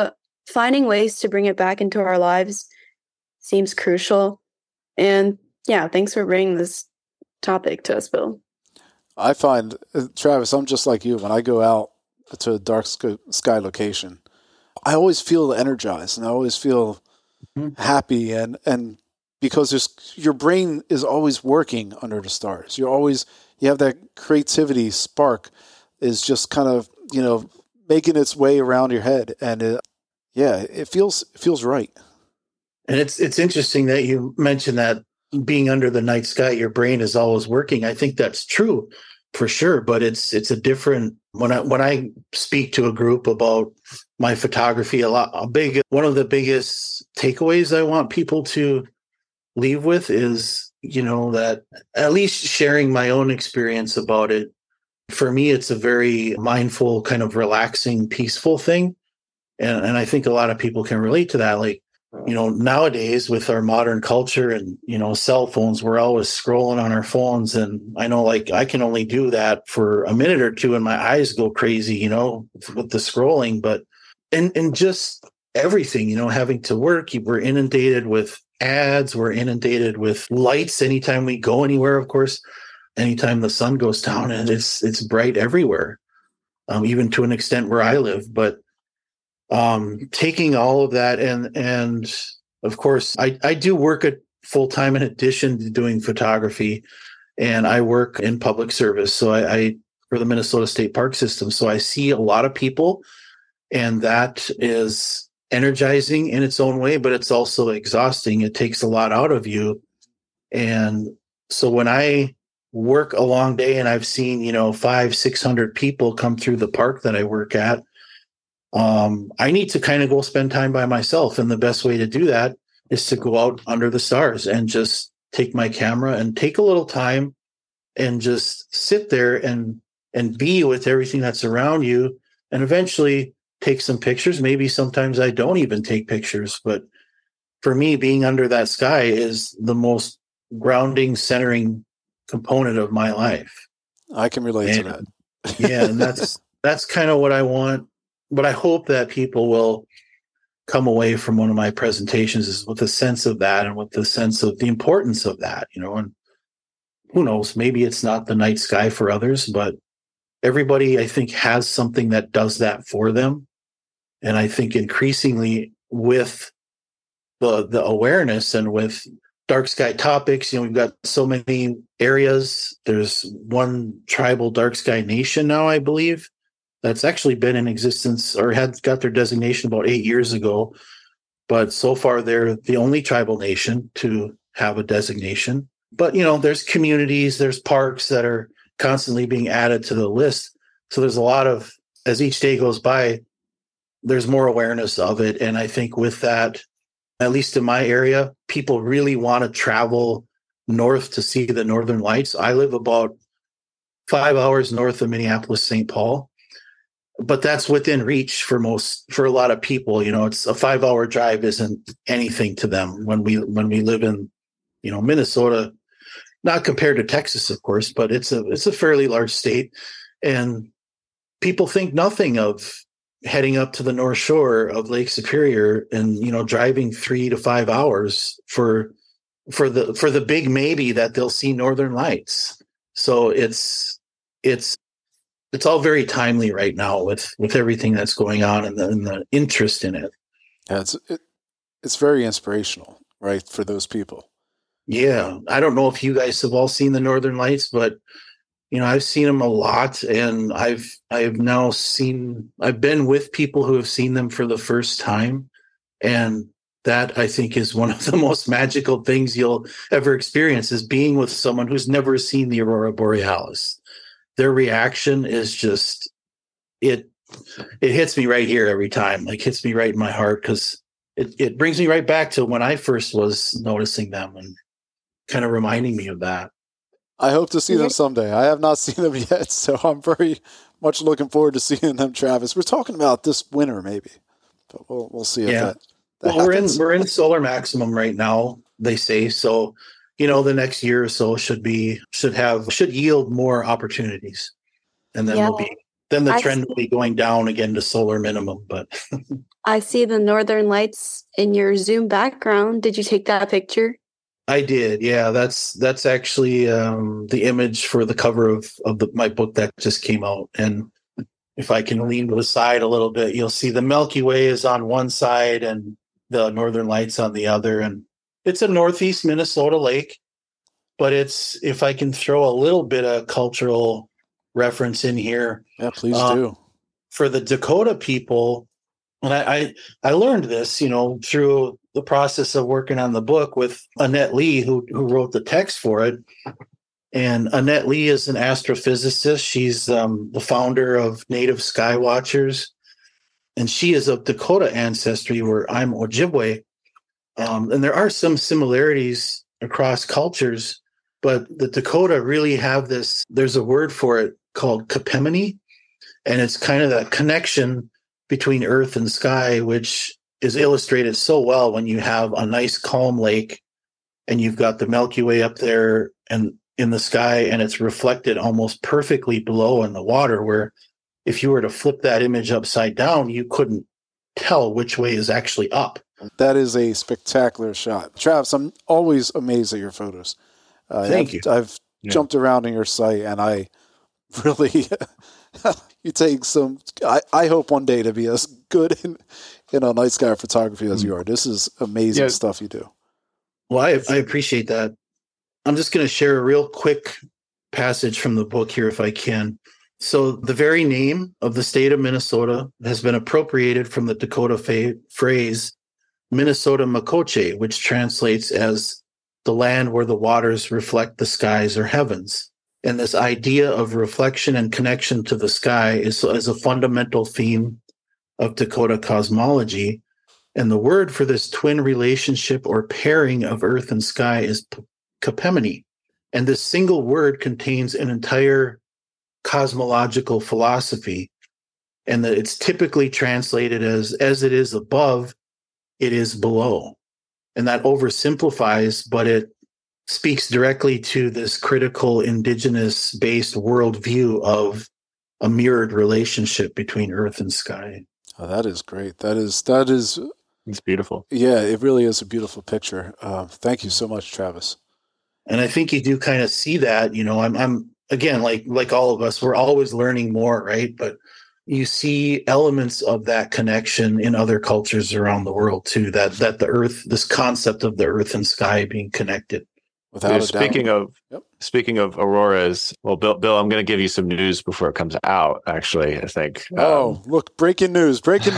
finding ways to bring it back into our lives seems crucial. And yeah, thanks for bringing this topic to us, Bill. I find, Travis, I'm just like you. When I go out to a dark sky location, I always feel energized and I always feel happy. And because your brain is always working under the stars. You have that creativity spark is just kind of, making its way around your head. And it feels right. And it's interesting that you mentioned that being under the night sky, your brain is always working. I think that's true for sure, but it's a different, when I speak to a group about my photography, one of the biggest takeaways I want people to leave with is, that at least sharing my own experience about it. For me, it's a very mindful, kind of relaxing, peaceful thing. And I think a lot of people can relate to that. Like, nowadays with our modern culture and, cell phones, we're always scrolling on our phones. And I know, like, I can only do that for a minute or two and my eyes go crazy, with the scrolling. But, and just everything, having to work, we're inundated with ads, we're inundated with lights anytime we go anywhere, of course, anytime the sun goes down, and it's bright everywhere, even to an extent where I live. But taking all of that and of course I do work at full time in addition to doing photography, and I work in public service. So I for the Minnesota State Park System. So I see a lot of people, and that is energizing in its own way, but it's also exhausting. It takes a lot out of you. And so when I work a long day and I've seen, 500-600 people come through the park that I work at, I need to kind of go spend time by myself. And the best way to do that is to go out under the stars and just take my camera and take a little time and just sit there and be with everything that's around you, and eventually take some pictures. Maybe sometimes I don't even take pictures, but for me, being under that sky is the most grounding, centering component of my life. I can relate to that. Yeah. And that's kind of what I want. But I hope that people will come away from one of my presentations is with a sense of that, and with the sense of the importance of that, and who knows, maybe it's not the night sky for others, but everybody, I think, has something that does that for them. And I think increasingly with the awareness and with dark sky topics, we've got so many areas. There's one tribal dark sky nation now, I believe, that's actually been in existence or had got their designation about 8 years ago. But so far, they're the only tribal nation to have a designation. But, there's communities, there's parks that are constantly being added to the list. So there's a lot of, as each day goes by, there's more awareness of it. And I think with that, at least in my area, people really want to travel north to see the Northern Lights. I live about 5 hours north of Minneapolis, St. Paul. But that's within reach for a lot of people. It's a 5-hour drive isn't anything to them when we live in, Minnesota, not compared to Texas, of course, but it's a fairly large state, and people think nothing of heading up to the North Shore of Lake Superior and, driving 3 to 5 hours for the big maybe that they'll see Northern Lights. So it's all very timely right now with everything that's going on and the interest in it. Yeah, it's very inspirational, right, for those people. Yeah, I don't know if you guys have all seen the Northern Lights, but I've seen them a lot, and I've been with people who have seen them for the first time, and that I think is one of the most magical things you'll ever experience, is being with someone who's never seen the Aurora Borealis. Their reaction is just, it hits me right here every time, like hits me right in my heart, because it brings me right back to when I first was noticing them and kind of reminding me of that. I hope to see them someday. I have not seen them yet, so I'm very much looking forward to seeing them, Travis. We're talking about this winter, maybe, but we'll see if that happens. We're in solar maximum right now, they say. So, the next year or so should yield more opportunities, and then we'll be Then the trend will be going down again to solar minimum. But I see the northern lights in your Zoom background. Did you take that picture? I did. Yeah, that's actually the image for the cover of my book that just came out. And if I can lean to the side a little bit, you'll see the Milky Way is on one side and the northern lights on the other. And it's a northeast Minnesota lake, but if I can throw a little bit of cultural reference in here. Yeah, please do. For the Dakota people, and I learned this, through the process of working on the book with Annette Lee, who wrote the text for it. And Annette Lee is an astrophysicist. She's the founder of Native Sky Watchers. And she is of Dakota ancestry, where I'm Ojibwe. And there are some similarities across cultures, but the Dakota really have this, there's a word for it called kapemini. And it's kind of that connection between earth and sky, which is illustrated so well when you have a nice calm lake and you've got the Milky Way up there and in the sky, and it's reflected almost perfectly below in the water, where if you were to flip that image upside down, you couldn't tell which way is actually up. That is a spectacular shot. Travis, I'm always amazed at your photos. Thank you. I've jumped around on your site, and I really, you take some, I hope one day to be as good in night sky photography as you are. This is amazing stuff you do. Well, I appreciate that. I'm just going to share a real quick passage from the book here, if I can. So the very name of the state of Minnesota has been appropriated from the Dakota phrase Minnesota Makoche, which translates as the land where the waters reflect the skies or heavens. And this idea of reflection and connection to the sky is a fundamental theme of Dakota cosmology. And the word for this twin relationship or pairing of earth and sky is kapemini. And this single word contains an entire cosmological philosophy. And that it's typically translated as it is above, it is below. And that oversimplifies, but it speaks directly to this critical indigenous-based worldview of a mirrored relationship between earth and sky. Oh, that is great. That is. It's beautiful. Yeah, it really is a beautiful picture. Thank you so much, Travis. And I think you do kind of see that. I'm again, like all of us, we're always learning more, right? But you see elements of that connection in other cultures around the world too. That the earth, this concept of the earth and sky being connected. Without speaking of auroras, well, Bill, I'm going to give you some news before it comes out. Actually, I think. Look! Breaking news!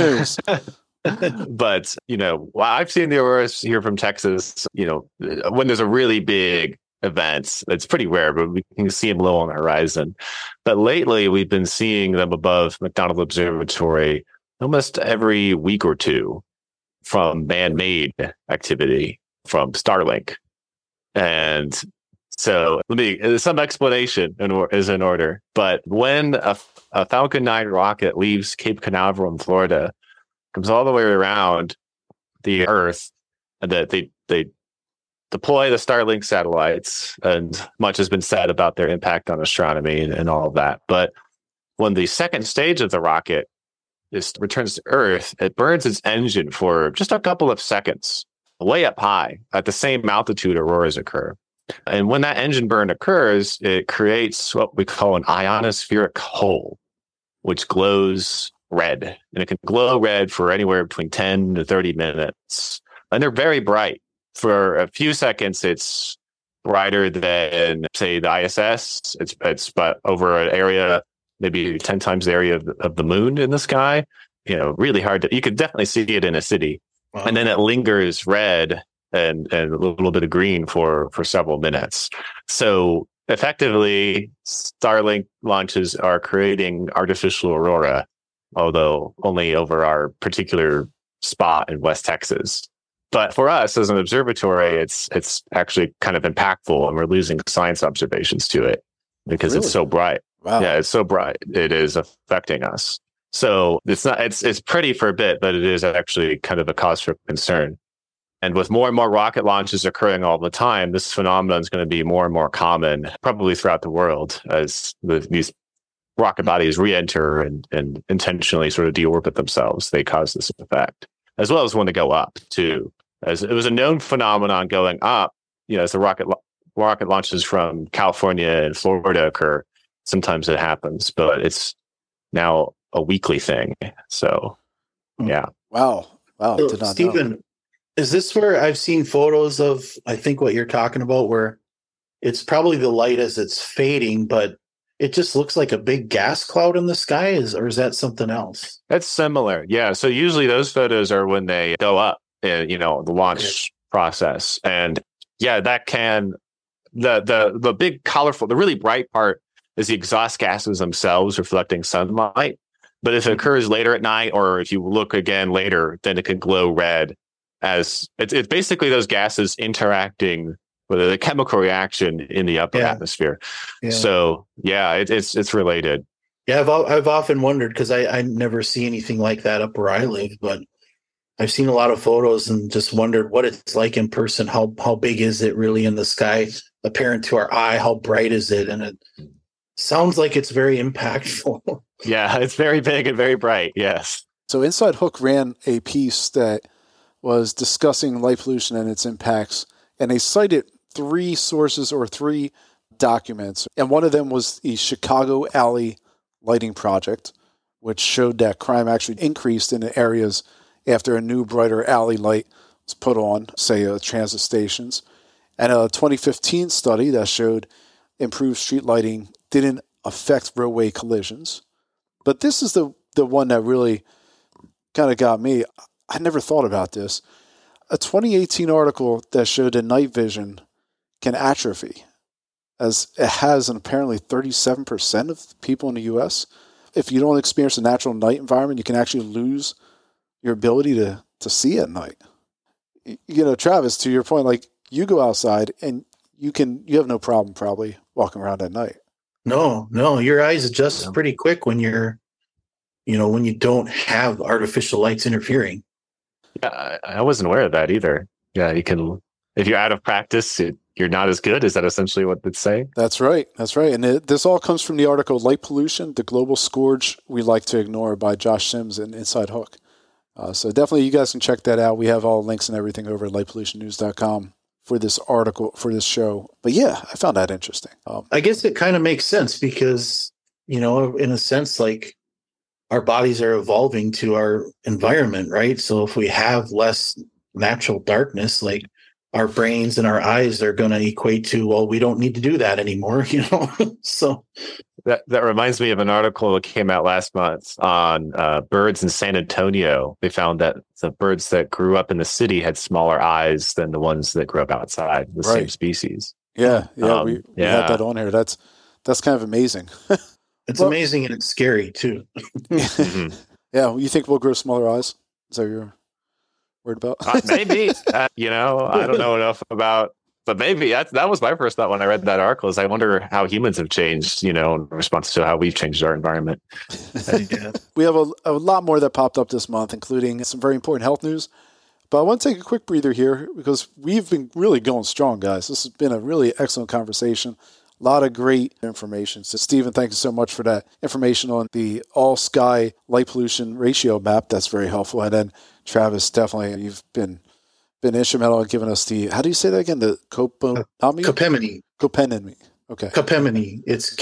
But I've seen the auroras here from Texas. When there's a really big event, it's pretty rare, but we can see them low on the horizon. But lately, we've been seeing them above McDonald Observatory almost every week or two from man-made activity from Starlink. And so some explanation is in order. But when a Falcon 9 rocket leaves Cape Canaveral in Florida, comes all the way around the Earth, and that they deploy the Starlink satellites, and much has been said about their impact on astronomy and all of that. But when the second stage of the rocket returns to Earth, it burns its engine for just a couple of seconds, way up high at the same altitude auroras occur. And when that engine burn occurs, it creates what we call an ionospheric hole, which glows red. And it can glow red for anywhere between 10 to 30 minutes. And they're very bright. For a few seconds, it's brighter than, say, the ISS. It's but over an area, maybe 10 times the area of the moon in the sky. Really hard to, you could definitely see it in a city. Wow. And then it lingers red and a little bit of green for several minutes. So effectively, Starlink launches are creating artificial aurora, although only over our particular spot in West Texas. But for us as an observatory, it's actually kind of impactful, and we're losing science observations to it because It's so bright. Wow. Yeah, it's so bright. It is affecting us. So it's pretty for a bit, but it is actually kind of a cause for concern. And with more and more rocket launches occurring all the time, this phenomenon is going to be more and more common, probably throughout the world, as these rocket bodies re-enter and intentionally sort of deorbit themselves, they cause this effect, as well as when they go up too. As it was a known phenomenon going up, as the rocket launches from California and Florida occur, sometimes it happens, but it's now a weekly thing. So, yeah. Wow. So, Did not Stephen, know. is this where I've seen photos of, I think what you're talking about, where it's probably the light as it's fading, but it just looks like a big gas cloud in the sky, or is that something else? That's similar. Yeah. So usually those photos are when they go up, the launch process. And yeah, that can, the big colorful, the really bright part is the exhaust gases themselves reflecting sunlight. But if it occurs later at night, or if you look again later, then it can glow red, as it's basically those gases interacting with a chemical reaction in the upper atmosphere. Yeah. So yeah, it's related. Yeah, I've often wondered, because I never see anything like that up where I live, but I've seen a lot of photos and just wondered what it's like in person. How big is it really in the sky, apparent to our eye? How bright is it? And it sounds like it's very impactful. Yeah, it's very big and very bright. Yes. So Inside Hook ran a piece that was discussing light pollution and its impacts, and they cited 3 sources or 3 documents. And one of them was the Chicago Alley Lighting Project, which showed that crime actually increased in the areas after a new, brighter alley light was put on, say, transit stations. And a 2015 study that showed improved street lighting didn't affect roadway collisions. But this is the one that really kind of got me. I never thought about this. A 2018 article that showed that night vision can atrophy, as it has in apparently 37% of people in the U.S. If you don't experience a natural night environment, you can actually lose your ability to see at night. Travis, to your point, like, you go outside and you have no problem probably walking around at night. No, your eyes adjust pretty quick when you're, when you don't have artificial lights interfering. Yeah, I wasn't aware of that either. Yeah, you can, if you're out of practice, you're not as good. Is that essentially what it's saying? That's right. And this all comes from the article Light Pollution, the Global Scourge We Like to Ignore by Josh Sims and Inside Hook. So definitely you guys can check that out. We have all links and everything over at lightpollutionnews.com for this article, for this show. But yeah, I found that interesting. I guess it kind of makes sense because, in a sense, like, our bodies are evolving to our environment, right? So if we have less natural darkness, like, our brains and our eyes are going to equate to, well, we don't need to do that anymore, So that reminds me of an article that came out last month on birds in San Antonio. They found that the birds that grew up in the city had smaller eyes than the ones that grew up outside the same species. Yeah, we had that on here. That's kind of amazing. It's amazing, and it's scary too. Mm-hmm. Yeah, you think we'll grow smaller eyes? Is that your worried about? Maybe. I don't know enough about, but maybe that was my first thought when I read that article. Is I wonder how humans have changed, in response to how we've changed our environment. We have a lot more that popped up this month, including some very important health news. But I want to take a quick breather here because we've been really going strong, guys. This has been a really excellent conversation. A lot of great information. So, Stephen, thank you so much for that information on the all-sky light pollution ratio map. That's very helpful. And then, Travis, definitely, you've been instrumental in giving us the, how do you say that again? The Copemini. Copemini. Okay. Copemini. It's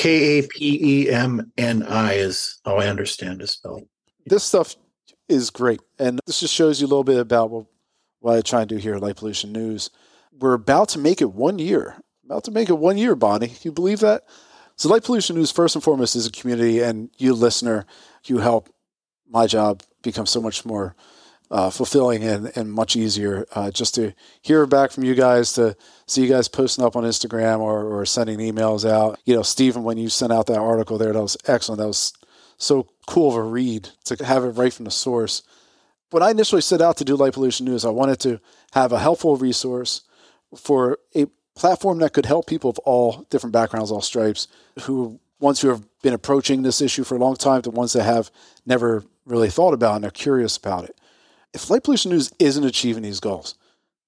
Kapemni is how I understand it spelled. This stuff is great. And this just shows you a little bit about what I try and do here at Light Pollution News. We're about to make it 1 year. Bonnie. Can you believe that? So Light Pollution News, first and foremost, is a community, and you, listener, you help my job become so much more fulfilling and much easier, just to hear back from you guys, to see you guys posting up on Instagram or sending emails out. Stephen, when you sent out that article there, that was excellent. That was so cool of a read to have it right from the source. When I initially set out to do Light Pollution News, I wanted to have a helpful resource for a platform that could help people of all different backgrounds, all stripes, ones who have been approaching this issue for a long time, to ones that have never really thought about and are curious about it. If Light Pollution News isn't achieving these goals,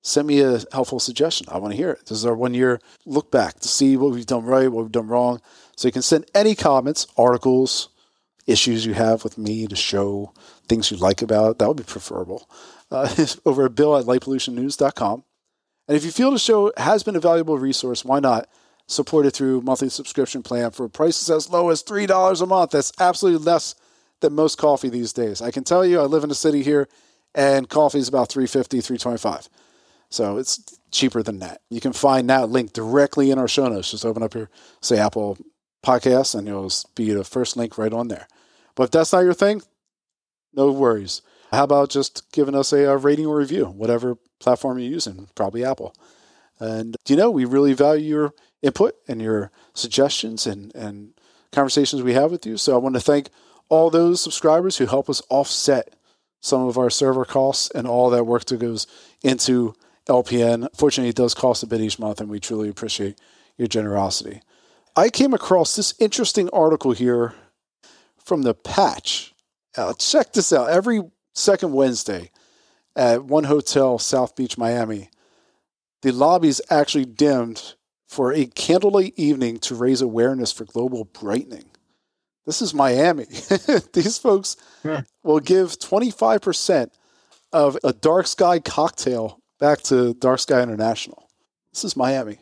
send me a helpful suggestion. I want to hear it. This is our 1 year look back to see what we've done right, what we've done wrong. So you can send any comments, articles, issues you have with me, the show, things you like about it. That would be preferable. Over at bill@lightpollutionnews.com. And if you feel the show has been a valuable resource, why not support it through monthly subscription plan for prices as low as $3 a month? That's absolutely less than most coffee these days. I can tell you, I live in a city here, and coffee is about $3.50, $3.25. So it's cheaper than that. You can find that link directly in our show notes. Just open up your, say, Apple Podcasts, and you'll be the first link right on there. But if that's not your thing, no worries. How about just giving us a rating or review, whatever platform you're using, probably Apple. And, we really value your input and your suggestions and conversations we have with you. So I want to thank all those subscribers who help us offset some of our server costs and all that work that goes into LPN. Fortunately, it does cost a bit each month, and we truly appreciate your generosity. I came across this interesting article here from The Patch. Check this out. Every second Wednesday at one hotel, South Beach, Miami, the lobby is actually dimmed for a candlelight evening to raise awareness for global brightening. This is Miami. These folks will give 25% of a dark sky cocktail back to Dark Sky International. This is Miami.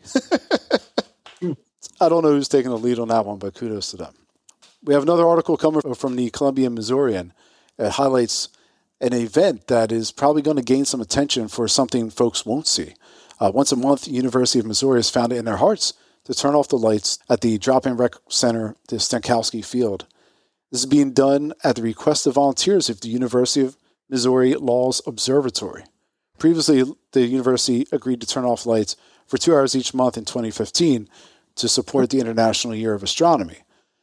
I don't know who's taking the lead on that one, but kudos to them. We have another article coming from the Columbian Missourian. It highlights an event that is probably going to gain some attention for something folks won't see. Once a month, the University of Missouri has found it in their hearts to turn off the lights at the drop-in rec center, the Stankowski Field. This is being done at the request of volunteers of the University of Missouri Laws Observatory. Previously, the university agreed to turn off lights for 2 hours each month in 2015 to support the International Year of Astronomy.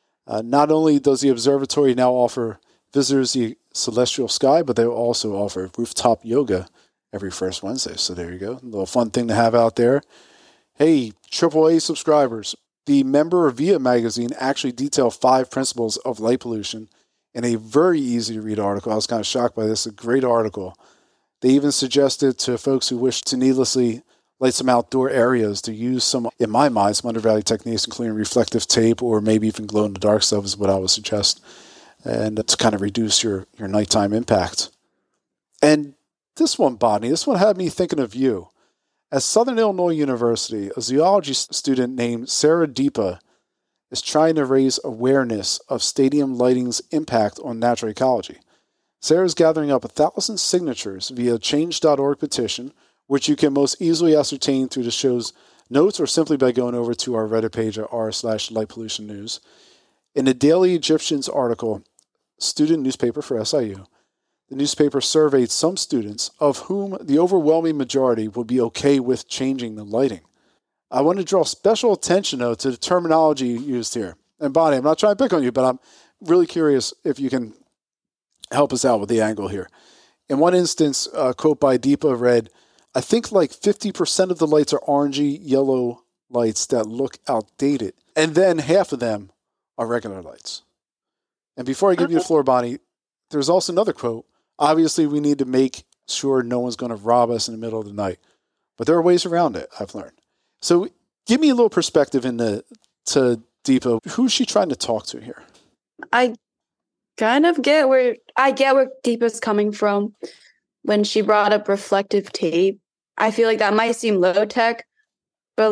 Not only does the observatory now offer visitors the celestial sky, but they will also offer rooftop yoga every first Wednesday. So there you go. A little fun thing to have out there. Hey, AAA subscribers, the Member Via magazine actually detailed 5 principles of light pollution in a very easy to read article. I was kind of shocked by this. A great article. They even suggested to folks who wish to needlessly light some outdoor areas to use some, in my mind, some undervalued techniques, including reflective tape or maybe even glow in the dark stuff is what I would suggest. And to kind of reduce your nighttime impact. And this one, Bonnie, this one had me thinking of you. At Southern Illinois University, a zoology student named Sarah Deepa is trying to raise awareness of stadium lighting's impact on natural ecology. Sarah is gathering up 1,000 signatures via change.org petition, which you can most easily ascertain through the show's notes or simply by going over to our Reddit page at r/lightpollutionnews. In the Daily Egyptians article, student newspaper for SIU, the newspaper surveyed some students, of whom the overwhelming majority would be okay with changing the lighting. I want to draw special attention, though, to the terminology used here. And Bonnie, I'm not trying to pick on you, but I'm really curious if you can help us out with the angle here. In one instance, a quote by Deepa read, "I think like 50% of the lights are orangey yellow lights that look outdated, and then half of them are regular lights." And before I give you the floor, Bonnie, there's also another quote. Obviously, we need to make sure no one's going to rob us in the middle of the night. But there are ways around it, I've learned. So give me a little perspective to Deepa. Who's she trying to talk to here? I kind of get where Deepa's coming from when she brought up reflective tape. I feel like that might seem low tech, but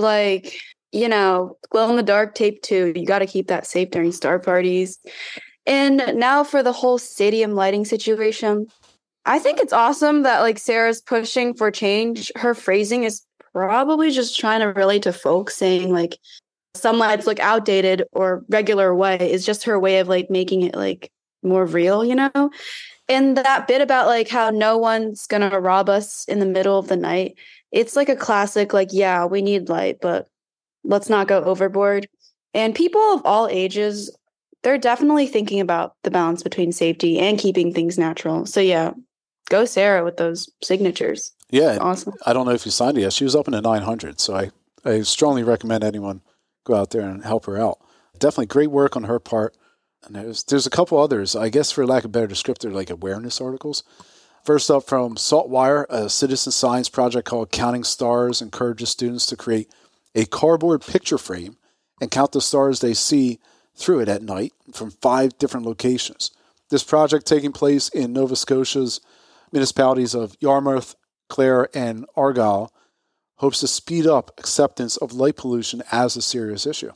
glow in the dark tape too. You got to keep that safe during star parties. And now for the whole stadium lighting situation, I think it's awesome that Sarah's pushing for change. Her phrasing is probably just trying to relate to folks, saying some lights look outdated or regular way is just her way of making it more real, And that bit about how no one's gonna rob us in the middle of the night. It's a classic, yeah, we need light, but let's not go overboard. And people of all ages, they're definitely thinking about the balance between safety and keeping things natural. So yeah, go Sarah with those signatures. Yeah, awesome. I don't know if you signed it yet. She was up in the 900, so I strongly recommend anyone go out there and help her out. Definitely great work on her part. And there's a couple others, I guess for lack of a better descriptor, awareness articles. First up from Saltwire, a citizen science project called Counting Stars encourages students to create a cardboard picture frame and count the stars they see through it at night from 5 different locations. This project, taking place in Nova Scotia's municipalities of Yarmouth, Clare, and Argyll, hopes to speed up acceptance of light pollution as a serious issue.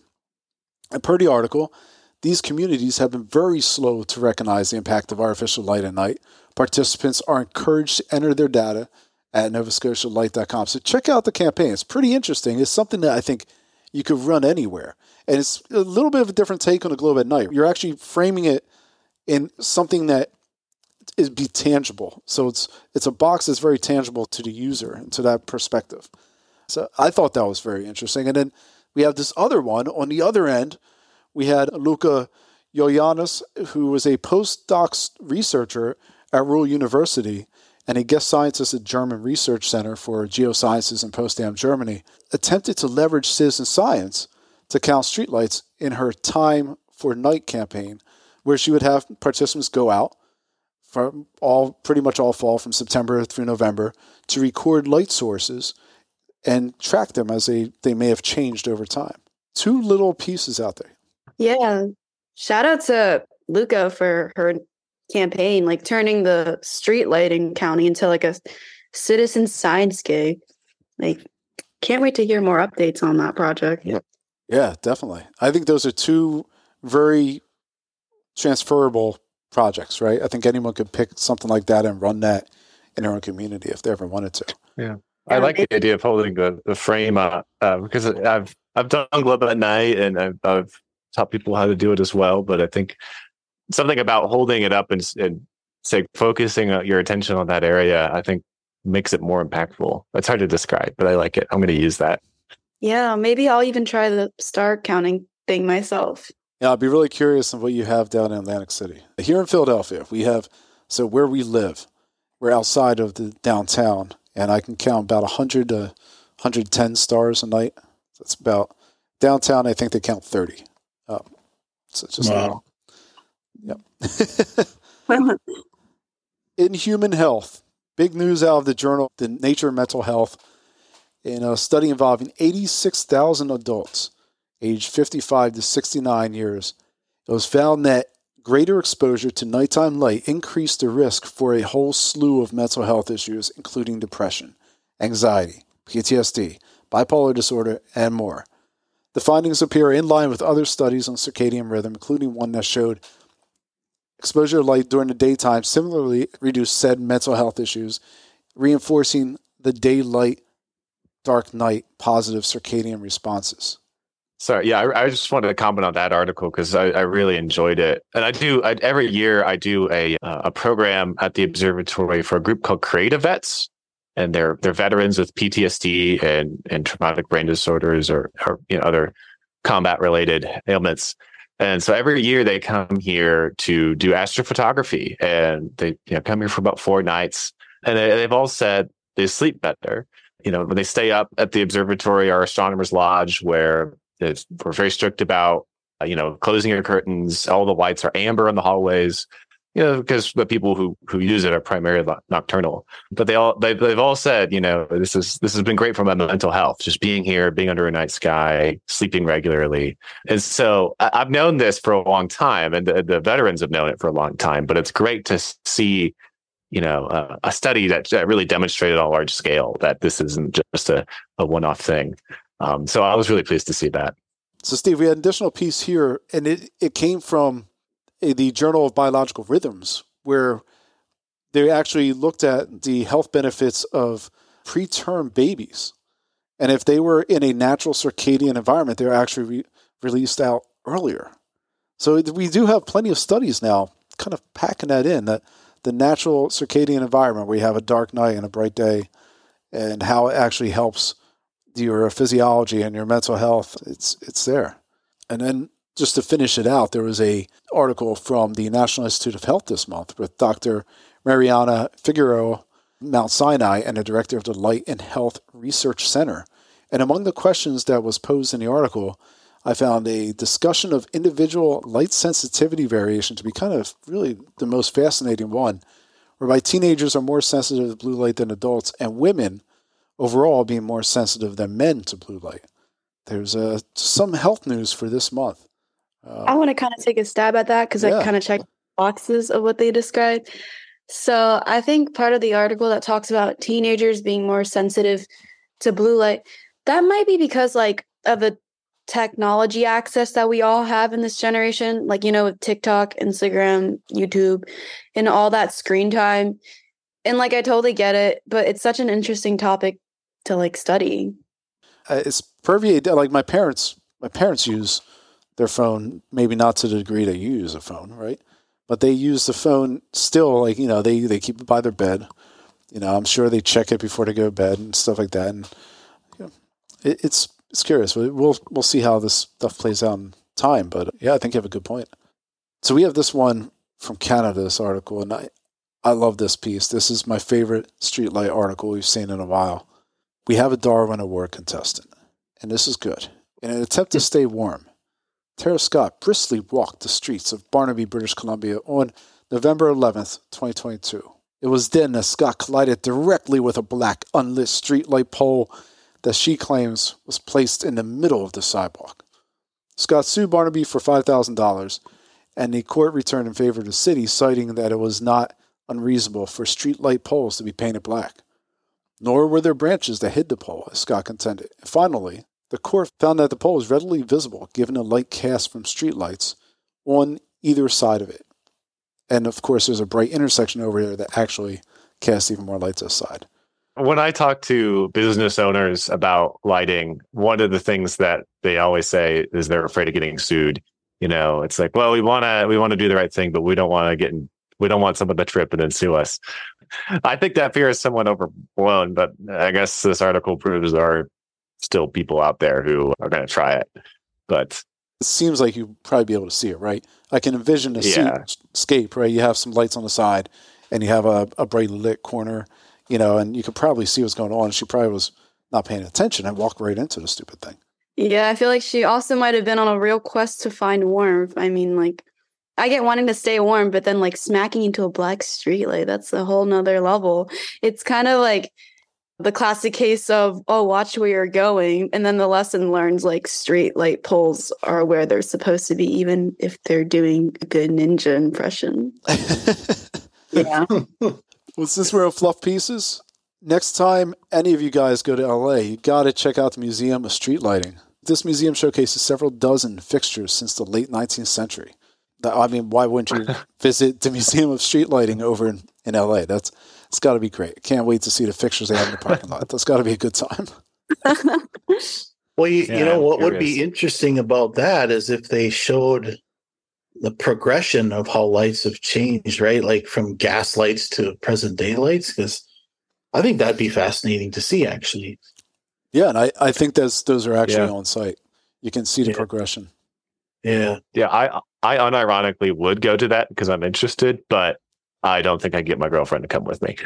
And per the article, these communities have been very slow to recognize the impact of artificial light at night. Participants are encouraged to enter their data at novascotialight.com. So check out the campaign. It's pretty interesting. It's something that I think you could run anywhere. And it's a little bit of a different take on the globe at night. You're actually framing it in something that is be tangible. So it's a box that's very tangible to the user and to that perspective. So I thought that was very interesting. And then we have this other one on the other end. We had Luca Yoyanis, who was a postdoc researcher at Ruhr University and a guest scientist at German Research Center for Geosciences in Potsdam, Germany, attempted to leverage citizen science to count streetlights in her Time for Night campaign, where she would have participants go out for pretty much all fall from September through November to record light sources and track them as they may have changed over time. 2 little pieces out there. Yeah. Shout out to Luca for her campaign, like turning the street lighting county into like a citizen science gig. Like, can't wait to hear more updates on that project. Yeah, definitely. I think those are 2 very transferable projects, right? I think anyone could pick something like that and run that in their own community if they ever wanted to. Yeah. I like the idea of holding the frame up because I've done globe at night and I've taught people how to do it as well. But I think something about holding it up and say focusing your attention on that area, I think makes it more impactful. It's hard to describe, but I like it. I'm going to use that. Yeah, maybe I'll even try the star counting thing myself. Yeah, I'd be really curious of what you have down in Atlantic City. Here in Philadelphia, we have, so where we live, we're outside of the downtown, and I can count about 100 to 110 stars a night. That's about, downtown, I think they count 30. So it's just wow. Yep. In human health, big news out of the journal, the Nature Mental Health, in a study involving 86,000 adults aged 55 to 69 years, it was found that greater exposure to nighttime light increased the risk for a whole slew of mental health issues, including depression, anxiety, PTSD, bipolar disorder, and more. The findings appear in line with other studies on circadian rhythm, including one that showed exposure to light during the daytime similarly reduced said mental health issues, reinforcing the daylight, dark night positive circadian responses. Sorry, yeah, I just wanted to comment on that article because I really enjoyed it, and every year I do a program at the observatory for a group called Creative Vets, and they're veterans with PTSD and traumatic brain disorders or other combat related ailments, and so every year they come here to do astrophotography, and they come here for about 4 nights, and they've all said they sleep better. When they stay up at the observatory, our astronomers lodge, where we're very strict about, closing your curtains. All the lights are amber in the hallways, because the people who use it are primarily nocturnal. But they've all said, this has been great for my mental health, just being here, being under a night sky, sleeping regularly. And so I've known this for a long time, and the veterans have known it for a long time. But it's great to see, a study that really demonstrated on a large scale that this isn't just a one-off thing. So I was really pleased to see that. So, Steve, we had an additional piece here, and it came from the Journal of Biological Rhythms, where they actually looked at the health benefits of preterm babies. And if they were in a natural circadian environment, they were actually released out earlier. So we do have plenty of studies now kind of packing that in, that the natural circadian environment where you have a dark night and a bright day, and how it actually helps your physiology and your mental health, it's there. And then just to finish it out, there was a article from the National Institute of Health this month with Dr. Mariana Figueroa, Mount Sinai, and the director of the Light and Health Research Center. And among the questions that was posed in the article, I found a discussion of individual light sensitivity variation to be kind of really the most fascinating one, whereby teenagers are more sensitive to blue light than adults, and women overall being more sensitive than men to blue light. There's some health news for this month. I want to kind of take a stab at that because I kind of checked boxes of what they describe. So I think part of the article that talks about teenagers being more sensitive to blue light, that might be because like of the technology access that we all have in this generation, like, you know, with TikTok, Instagram, YouTube, and all that screen time. And like, I totally get it, but it's such an interesting topic to like study. It's permeated. Like my parents use their phone, maybe not to the degree that you use a phone, right? But they use the phone still, like, you know, they keep it by their bed. You know, I'm sure they check it before they go to bed and stuff like that. And you know, it's curious. We'll see how this stuff plays out in time. But yeah, I think you have a good point. So we have this one from Canada, this article, and I love this piece. This is my favorite streetlight article we've seen in a while. We have a Darwin Award contestant, and this is good. In an attempt to stay warm, Tara Scott briskly walked the streets of Barnaby, British Columbia on November 11th, 2022. It was then that Scott collided directly with a black, unlit streetlight pole that she claims was placed in the middle of the sidewalk. Scott sued Barnaby for $5,000, and the court returned in favor of the city, citing that it was not unreasonable for streetlight poles to be painted black. Nor were there branches that hid the pole, as Scott contended. And finally, the court found that the pole was readily visible given the light cast from streetlights on either side of it. And of course, there's a bright intersection over there that actually casts even more lights aside. When I talk to business owners about lighting, one of the things that they always say is they're afraid of getting sued. You know, it's like, well, we want to do the right thing, but we don't want someone to trip and then sue us. I think that fear is somewhat overblown, but I guess this article proves there are still people out there who are going to try it. But it seems like you'd probably be able to see it, right? I can envision a seascape, right? You have some lights on the side and you have a brightly lit corner, you know, and you could probably see what's going on. She probably was not paying attention and walked right into the stupid thing. Yeah, I feel like she also might have been on a real quest to find warmth. I mean, like, I get wanting to stay warm, but then like smacking into a black streetlight, that's a whole nother level. It's kind of like the classic case of, oh, watch where you're going. And then the lesson learns like streetlight poles are where they're supposed to be, even if they're doing a good ninja impression. Yeah. Was this where fluff pieces? Next time any of you guys go to LA, you got to check out the Museum of Street Lighting. This museum showcases several dozen fixtures since the late 19th century. I mean, why wouldn't you visit the Museum of Street Lighting over in LA? It's got to be great. Can't wait to see the fixtures they have in the parking lot. That's got to be a good time. Well, you know what would be interesting about that is if they showed the progression of how lights have changed, right? Like from gas lights to present day lights, because I think that'd be fascinating to see, actually. Yeah, and I think those are actually on site. You can see the progression. Yeah. Yeah, I unironically would go to that because I'm interested, but I don't think I'd get my girlfriend to come with me.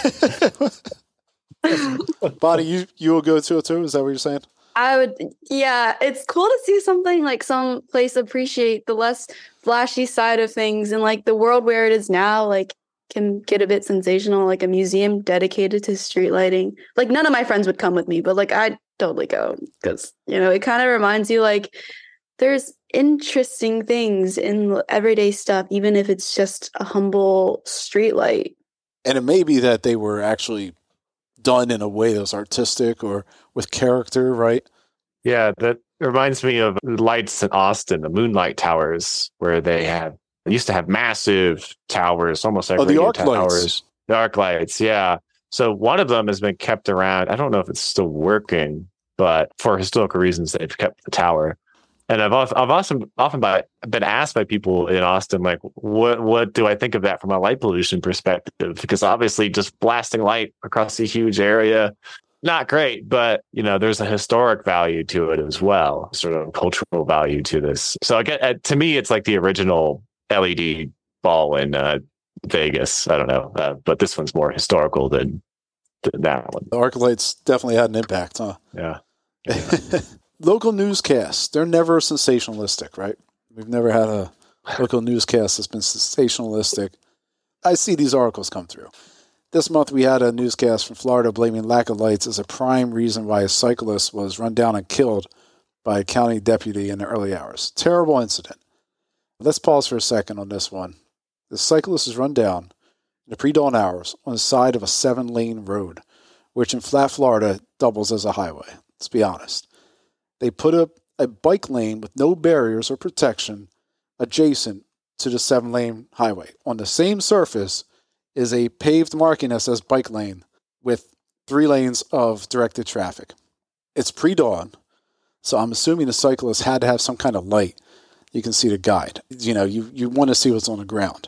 Bonnie, you will go to it too? Is that what you're saying? I would, yeah. It's cool to see something like some place appreciate the less flashy side of things, and like the world where it is now, like can get a bit sensational. Like a museum dedicated to street lighting. Like none of my friends would come with me, but like I'd totally go because it kind of reminds you like there's interesting things in everyday stuff, even if it's just a humble street light. And it may be that they were actually done in a way that was artistic or with character, right? Yeah, that reminds me of lights in Austin, the Moonlight Towers, where they used to have massive towers, almost like the arc towers. Lights. The arc lights, yeah. So one of them has been kept around. I don't know if it's still working, but for historical reasons, they've kept the tower. And I've often been asked by people in Austin, like, what do I think of that from a light pollution perspective? Because obviously just blasting light across a huge area, not great, but there's a historic value to it as well, sort of cultural value to this. So again, to me, it's like the original LED ball in Vegas. I don't know, but this one's more historical than that one. The arc lights definitely had an impact, huh? Yeah. Local newscasts, they're never sensationalistic, right? We've never had a local newscast that's been sensationalistic. I see these articles come through. This month we had a newscast from Florida blaming lack of lights as a prime reason why a cyclist was run down and killed by a county deputy in the early hours. Terrible incident. Let's pause for a second on this one. The cyclist was run down in the pre-dawn hours on the side of a 7-lane road, which in flat Florida doubles as a highway. Let's be honest. They put up a bike lane with no barriers or protection adjacent to the 7-lane highway. On the same surface is a paved marking that says bike lane with 3 lanes of directed traffic. It's pre-dawn, so I'm assuming the cyclist had to have some kind of light. You can see the guide. You want to see what's on the ground.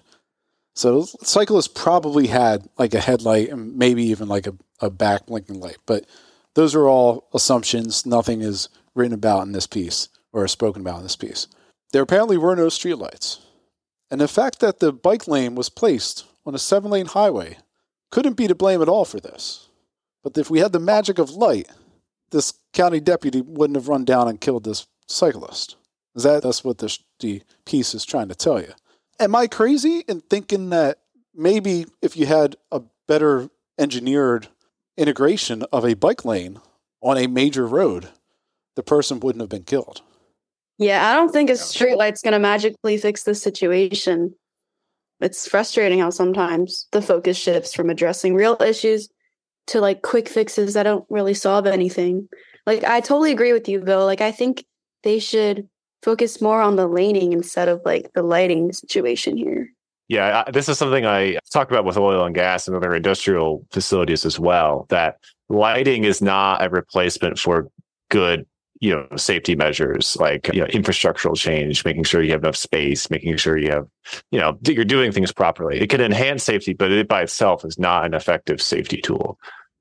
So the cyclist probably had like a headlight and maybe even like a back blinking light. But those are all assumptions. Nothing is written about in this piece or spoken about in this piece. There apparently were no streetlights. And the fact that the bike lane was placed on a 7-lane highway couldn't be to blame at all for this. But if we had the magic of light, this county deputy wouldn't have run down and killed this cyclist. That's what the piece is trying to tell you. Am I crazy in thinking that maybe if you had a better engineered integration of a bike lane on a major road, the person wouldn't have been killed? Yeah, I don't think a streetlight's going to magically fix the situation. It's frustrating how sometimes the focus shifts from addressing real issues to like quick fixes that don't really solve anything. Like, I totally agree with you, Bill. Like, I think they should focus more on the laning instead of like the lighting situation here. Yeah, this is something I talk about with oil and gas and other industrial facilities as well, that lighting is not a replacement for good, safety measures like, infrastructural change, making sure you have enough space, making sure you have, you're doing things properly. It can enhance safety, but it by itself is not an effective safety tool.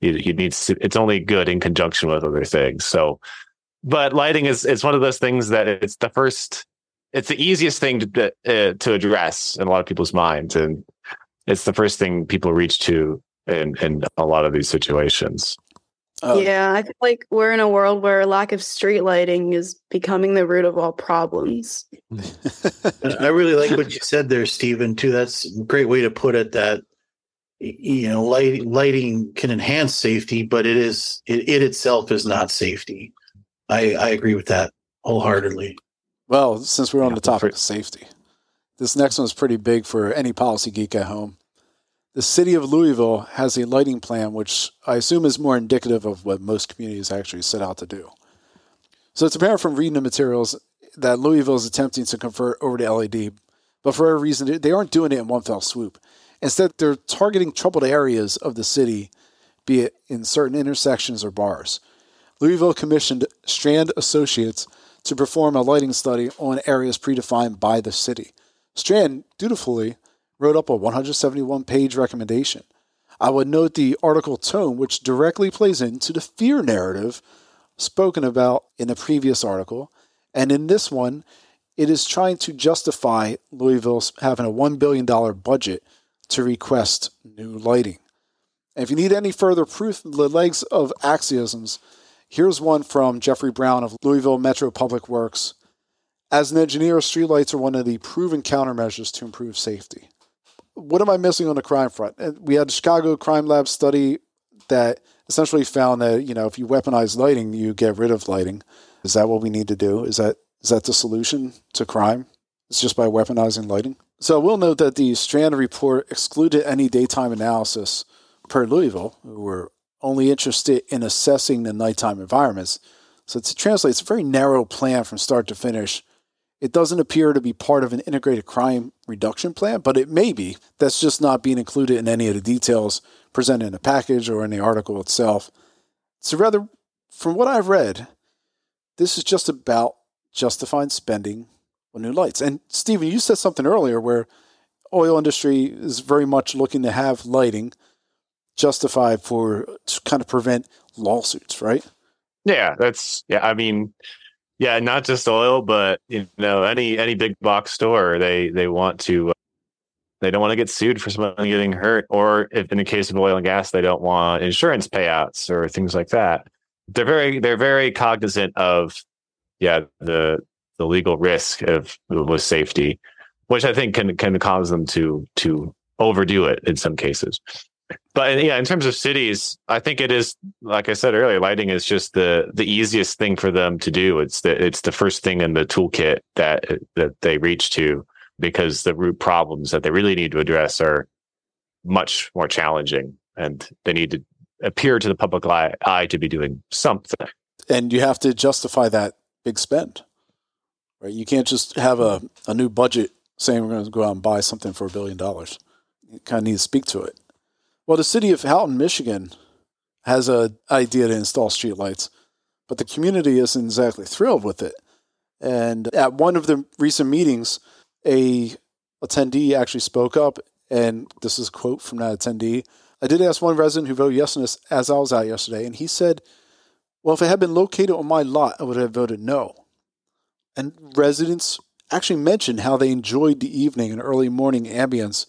It's only good in conjunction with other things. So, but lighting is one of those things that it's the easiest thing to address in a lot of people's minds. And it's the first thing people reach to in a lot of these situations. Yeah, I feel like we're in a world where lack of street lighting is becoming the root of all problems. I really like what you said there, Stephen, too. That's a great way to put it, that lighting can enhance safety, but it itself is not safety. I agree with that wholeheartedly. Well, since we're on the topic of safety, this next one is pretty big for any policy geek at home. The city of Louisville has a lighting plan, which I assume is more indicative of what most communities actually set out to do. So it's apparent from reading the materials that Louisville is attempting to convert over to LED, but for a reason, they aren't doing it in one fell swoop. Instead, they're targeting troubled areas of the city, be it in certain intersections or bars. Louisville commissioned Strand Associates to perform a lighting study on areas predefined by the city. Strand dutifully wrote up a 171-page recommendation. I would note the article tone, which directly plays into the fear narrative spoken about in a previous article. And in this one, it is trying to justify Louisville's having a $1 billion budget to request new lighting. And if you need any further proof of the legs of axioms, here's one from Jeffrey Brown of Louisville Metro Public Works. As an engineer, streetlights are one of the proven countermeasures to improve safety. What am I missing on the crime front? We had a Chicago Crime Lab study that essentially found that, if you weaponize lighting, you get rid of lighting. Is that what we need to do? Is that the solution to crime? It's just by weaponizing lighting? So we'll note that the Strand report excluded any daytime analysis per Louisville, who were only interested in assessing the nighttime environments. So to translate, it's a very narrow plan from start to finish. It doesn't appear to be part of an integrated crime reduction plan, but it may be. That's just not being included in any of the details presented in the package or in the article itself. So rather, from what I've read, this is just about justifying spending on new lights. And Stephen, you said something earlier where oil industry is very much looking to have lighting justified to kind of prevent lawsuits, right? Yeah, not just oil, but any big box store, they want to, they don't want to get sued for someone getting hurt, or if in the case of oil and gas, they don't want insurance payouts or things like that. They're very cognizant of the legal risk with safety, which I think can cause them to overdo it in some cases. But yeah, in terms of cities, I think it is, like I said earlier, lighting is just the easiest thing for them to do. It's the first thing in the toolkit that they reach to, because the root problems that they really need to address are much more challenging, and they need to appear to the public eye to be doing something. And you have to justify that big spend, right? You can't just have a new budget saying we're going to go out and buy something for $1 billion. You kind of need to speak to it. Well, the city of Houghton, Michigan, has an idea to install streetlights, but the community isn't exactly thrilled with it. And at one of the recent meetings, a attendee actually spoke up, and this is a quote from that attendee. I did ask one resident who voted yes on this as I was out yesterday, and he said, well, if it had been located on my lot, I would have voted no. And residents actually mentioned how they enjoyed the evening and early morning ambience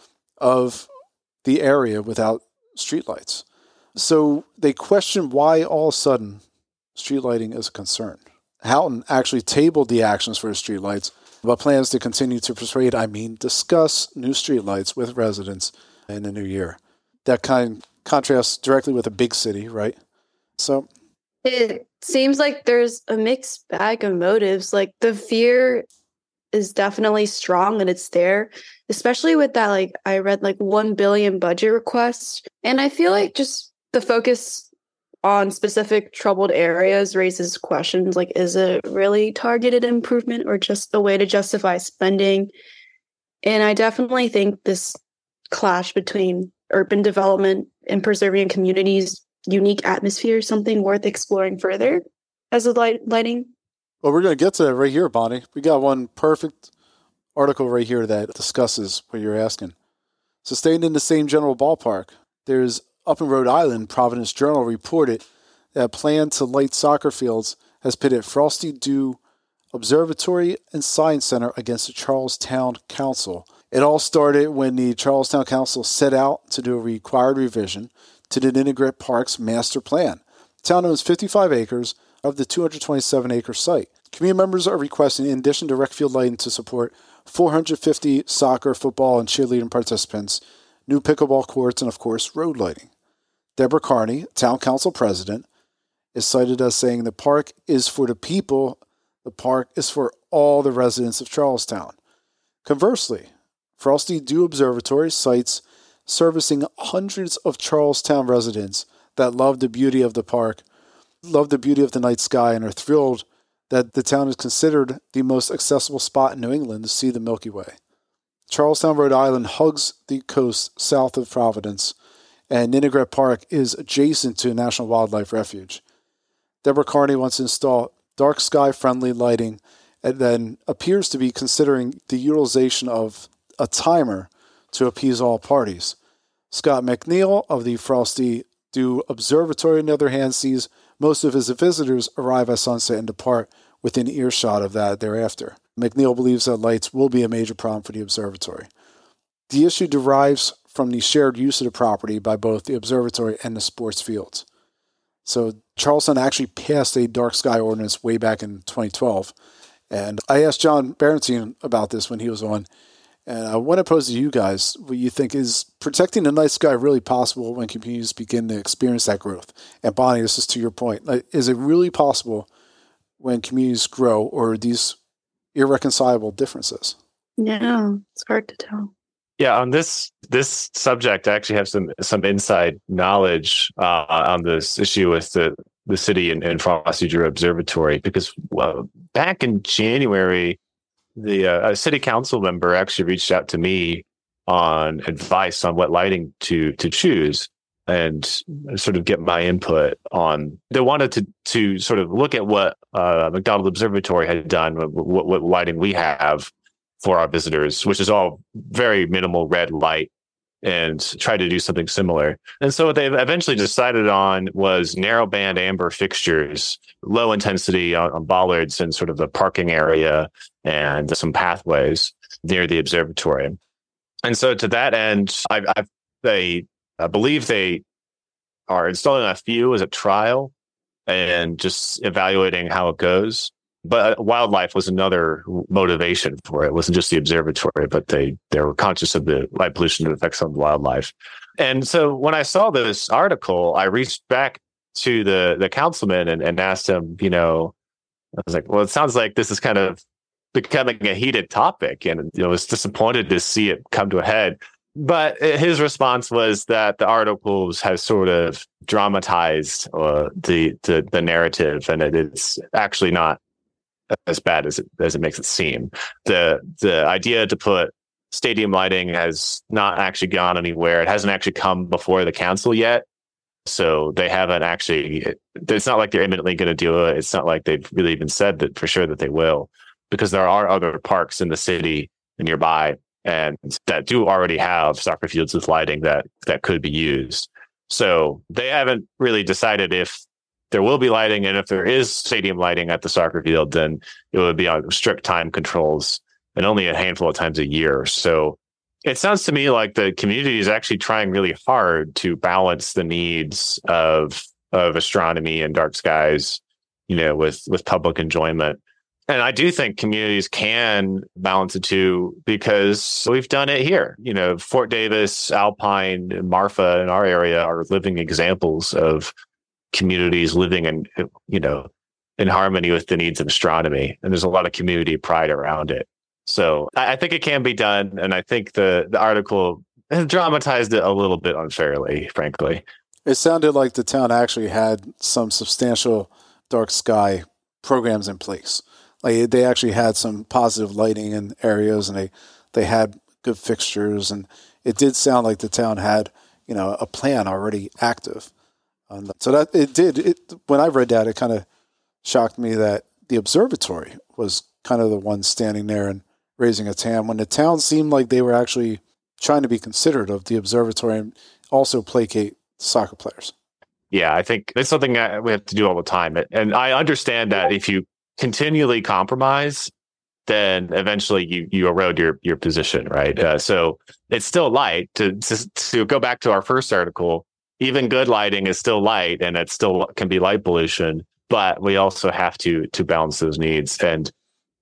of the area without streetlights. So they question why all of a sudden street lighting is a concern. Houghton actually tabled the actions for the streetlights, but plans to continue to discuss new streetlights with residents in the new year. That contrasts directly with a big city, right? So it seems like there's a mixed bag of motives. Like the fear is definitely strong and it's there, especially with that, like I read like 1 billion budget request. And I feel like just the focus on specific troubled areas raises questions like, is it really targeted improvement or just a way to justify spending? And I definitely think this clash between urban development and preserving a community's unique atmosphere is something worth exploring further as a lighting. Well, we're going to get to that right here, Bonnie. We got one perfect article right here that discusses what you're asking. So staying in the same general ballpark, there's up in Rhode Island, Providence Journal reported that a plan to light soccer fields has pitted Frosty Dew Observatory and Science Center against the Charlestown Council. It all started when the Charlestown Council set out to do a required revision to the Ninigret Park's master plan. The town owns 55 acres of the 227-acre site. Community members are requesting, in addition to rec field lighting to support 450 soccer, football, and cheerleading participants, new pickleball courts, and, of course, road lighting. Deborah Carney, town council president, is cited as saying the park is for the people, the park is for all the residents of Charlestown. Conversely, Frosty Dew Observatory sites servicing hundreds of Charlestown residents that love the beauty of the park, love the beauty of the night sky, and are thrilled that the town is considered the most accessible spot in New England to see the Milky Way. Charlestown, Rhode Island hugs the coast south of Providence, and Ninigret Park is adjacent to a National Wildlife Refuge. Deborah Carney wants to install dark sky-friendly lighting and then appears to be considering the utilization of a timer to appease all parties. Scott McNeil of the Frosty Dew Observatory, on the other hand, sees most of his visitors arrive at sunset and depart within earshot of that thereafter. McNeil believes that lights will be a major problem for the observatory. The issue derives from the shared use of the property by both the observatory and the sports fields. So Charleston actually passed a dark sky ordinance way back in 2012. And I asked John Barentine about this when he was on. And I want to pose to you guys what you think. Is protecting the night sky really possible when communities begin to experience that growth? And Bonnie, this is to your point. Is it really possible when communities grow, or are these irreconcilable differences? Yeah, it's hard to tell. Yeah, on this subject, I actually have some inside knowledge on this issue with the city and Frosty Dew Observatory, because back in January, a city council member actually reached out to me on advice on what lighting to choose and sort of get my input on. They wanted to sort of look at what McDonald Observatory had done, what lighting we have for our visitors, which is all very minimal red light, and try to do something similar. And so what they eventually decided on was narrowband amber fixtures, low intensity on bollards in sort of the parking area and some pathways near the observatory. And so to that end, I believe they are installing a few as a trial and just evaluating how it goes. But wildlife was another motivation for it. It wasn't just the observatory, but they were conscious of the light pollution effects on wildlife. And so when I saw this article, I reached back to the councilman and asked him, I was like, well, it sounds like this is kind of becoming a heated topic, and was disappointed to see it come to a head. But his response was that the articles have sort of dramatized the narrative, and it's actually not as bad as it makes it seem. The idea to put stadium lighting has not actually gone anywhere. It hasn't actually come before the council yet. So they haven't actually, it's not like they're imminently going to do it. It's not like they've really even said that for sure that they will, because there are other parks in the city nearby and that do already have soccer fields with lighting that could be used. So they haven't really decided if there will be lighting, and if there is stadium lighting at the soccer field, then it would be on strict time controls and only a handful of times a year. So it sounds to me like the community is actually trying really hard to balance the needs of astronomy and dark skies, with public enjoyment. And I do think communities can balance the two, because we've done it here. Fort Davis, Alpine, Marfa in our area are living examples of communities living in harmony with the needs of astronomy. And there's a lot of community pride around it. So I think it can be done. And I think the article dramatized it a little bit unfairly, frankly. It sounded like the town actually had some substantial dark sky programs in place. Like they actually had some positive lighting in areas, and they had good fixtures. And it did sound like the town had, a plan already active. So that it did. When I read that, it kind of shocked me that the observatory was kind of the one standing there and raising a tam, when the town seemed like they were actually trying to be considerate of the observatory and also placate soccer players. Yeah, I think it's something that we have to do all the time. And I understand that if you continually compromise, then eventually you erode your position, right? So it's still light. To go back to our first article, even good lighting is still light, and it still can be light pollution. But we also have to balance those needs. And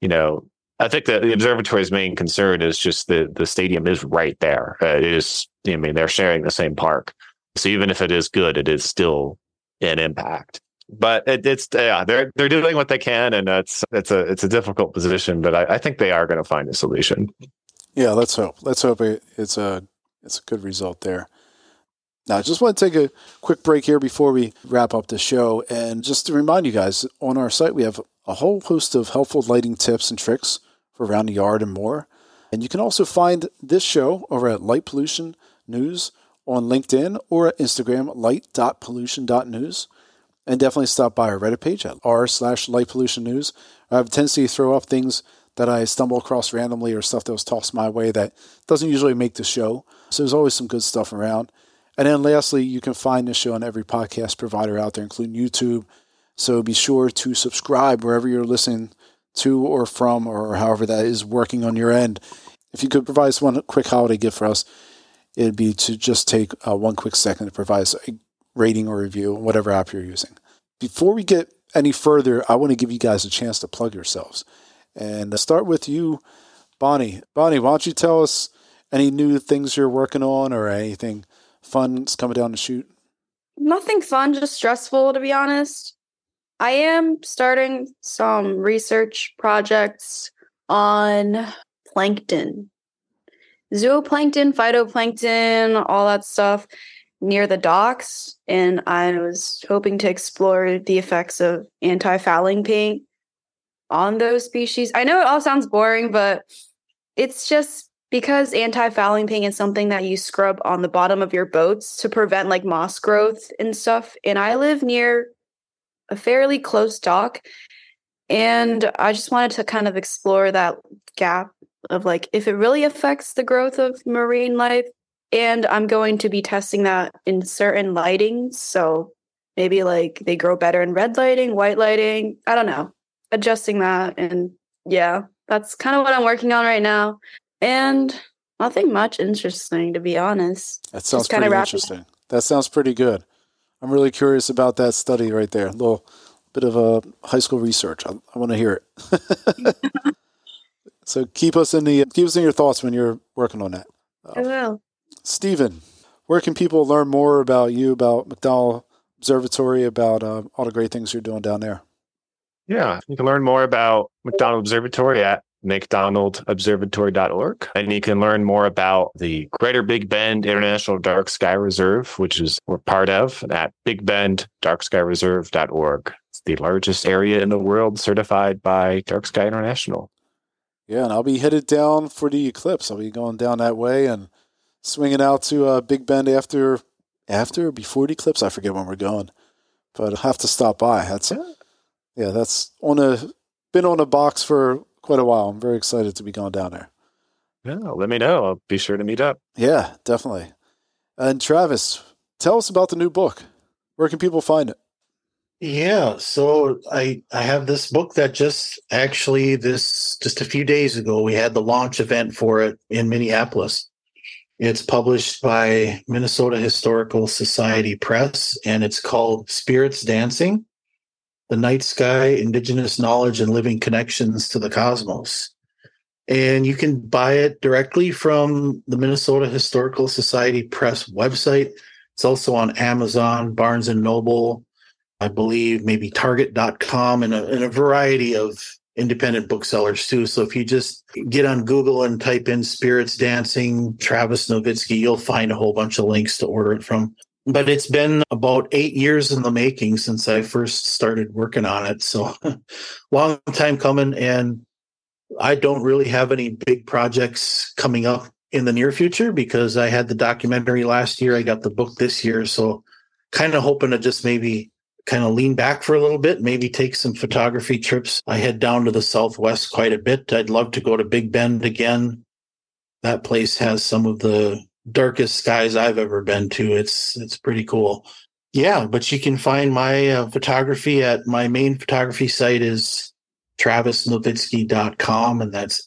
I think that the observatory's main concern is just the stadium is right there. It is. They're sharing the same park, so even if it is good, it is still an impact. But they're doing what they can, and it's a difficult position. But I think they are going to find a solution. Yeah, let's hope. Let's hope it's a good result there. Now, I just want to take a quick break here before we wrap up the show, and just to remind you guys, on our site we have a whole host of helpful lighting tips and tricks for around the yard and more. And you can also find this show over at Light Pollution News on LinkedIn or at Instagram, light.pollution.news. And definitely stop by our Reddit page at r/Light Pollution News. I have a tendency to throw up things that I stumble across randomly or stuff that was tossed my way that doesn't usually make the show. So there's always some good stuff around. And then lastly, you can find this show on every podcast provider out there, including YouTube. So be sure to subscribe wherever you're listening to or from, or however that is working on your end. If you could provide us one quick holiday gift for us, it'd be to just take one quick second to provide us a rating or review on whatever app you're using. Before we get any further, I want to give you guys a chance to plug yourselves. And start with you, Bonnie. Bonnie, why don't you tell us any new things you're working on or anything fun that's coming down the chute? Nothing fun, just stressful, to be honest. I am starting some research projects on plankton. Zooplankton, phytoplankton, all that stuff near the docks. And I was hoping to explore the effects of anti-fouling paint on those species. I know it all sounds boring, but it's just because anti-fouling paint is something that you scrub on the bottom of your boats to prevent like moss growth and stuff. And I live near a fairly close dock, and I just wanted to kind of explore that gap of like if it really affects the growth of marine life. And I'm going to be testing that in certain lightings. So maybe like they grow better in red lighting, white lighting. I don't know. Adjusting that. And yeah, that's kind of what I'm working on right now. And nothing much interesting, to be honest. That sounds pretty interesting. That sounds pretty good. I'm really curious about that study right there. Little bit of a high school research. I want to hear it. So keep us in your thoughts when you're working on that. I will. Stephen, where can people learn more about you, about McDonald Observatory, about all the great things you're doing down there? Yeah, you can learn more about McDonald Observatory at mcdonaldobservatory.org. And you can learn more about the Greater Big Bend International Dark Sky Reserve, which we're part of, at bigbenddarkskyreserve.org. It's the largest area in the world certified by Dark Sky International. Yeah, and I'll be headed down for the eclipse. I'll be going down that way and swinging out to Big Bend after or before the eclipse. I forget when we're going, but I'll have to stop by. That's been on a box for quite a while. I'm very excited to be going down there. Yeah, let me know. I'll be sure to meet up. Yeah, definitely. And Travis, tell us about the new book. Where can people find it? Yeah, so I have this book that just a few days ago, we had the launch event for it in Minneapolis. It's published by Minnesota Historical Society Press, and it's called Spirits Dancing: The Night Sky, Indigenous Knowledge, and Living Connections to the Cosmos. And you can buy it directly from the Minnesota Historical Society Press website. It's also on Amazon, Barnes & Noble, I believe maybe Target.com, and a variety of independent booksellers too. So if you just get on Google and type in Spirits Dancing, Travis Novitzky, you'll find a whole bunch of links to order it from. But it's been about 8 years in the making since I first started working on it. So long time coming. And I don't really have any big projects coming up in the near future because I had the documentary last year. I got the book this year. So kind of hoping to just maybe kind of lean back for a little bit, maybe take some photography trips. I head down to the Southwest quite a bit. I'd love to go to Big Bend again. That place has some of the darkest skies I've ever been to. It's pretty cool. Yeah, but you can find my photography at my main photography site is travisnovitzky.com, and that's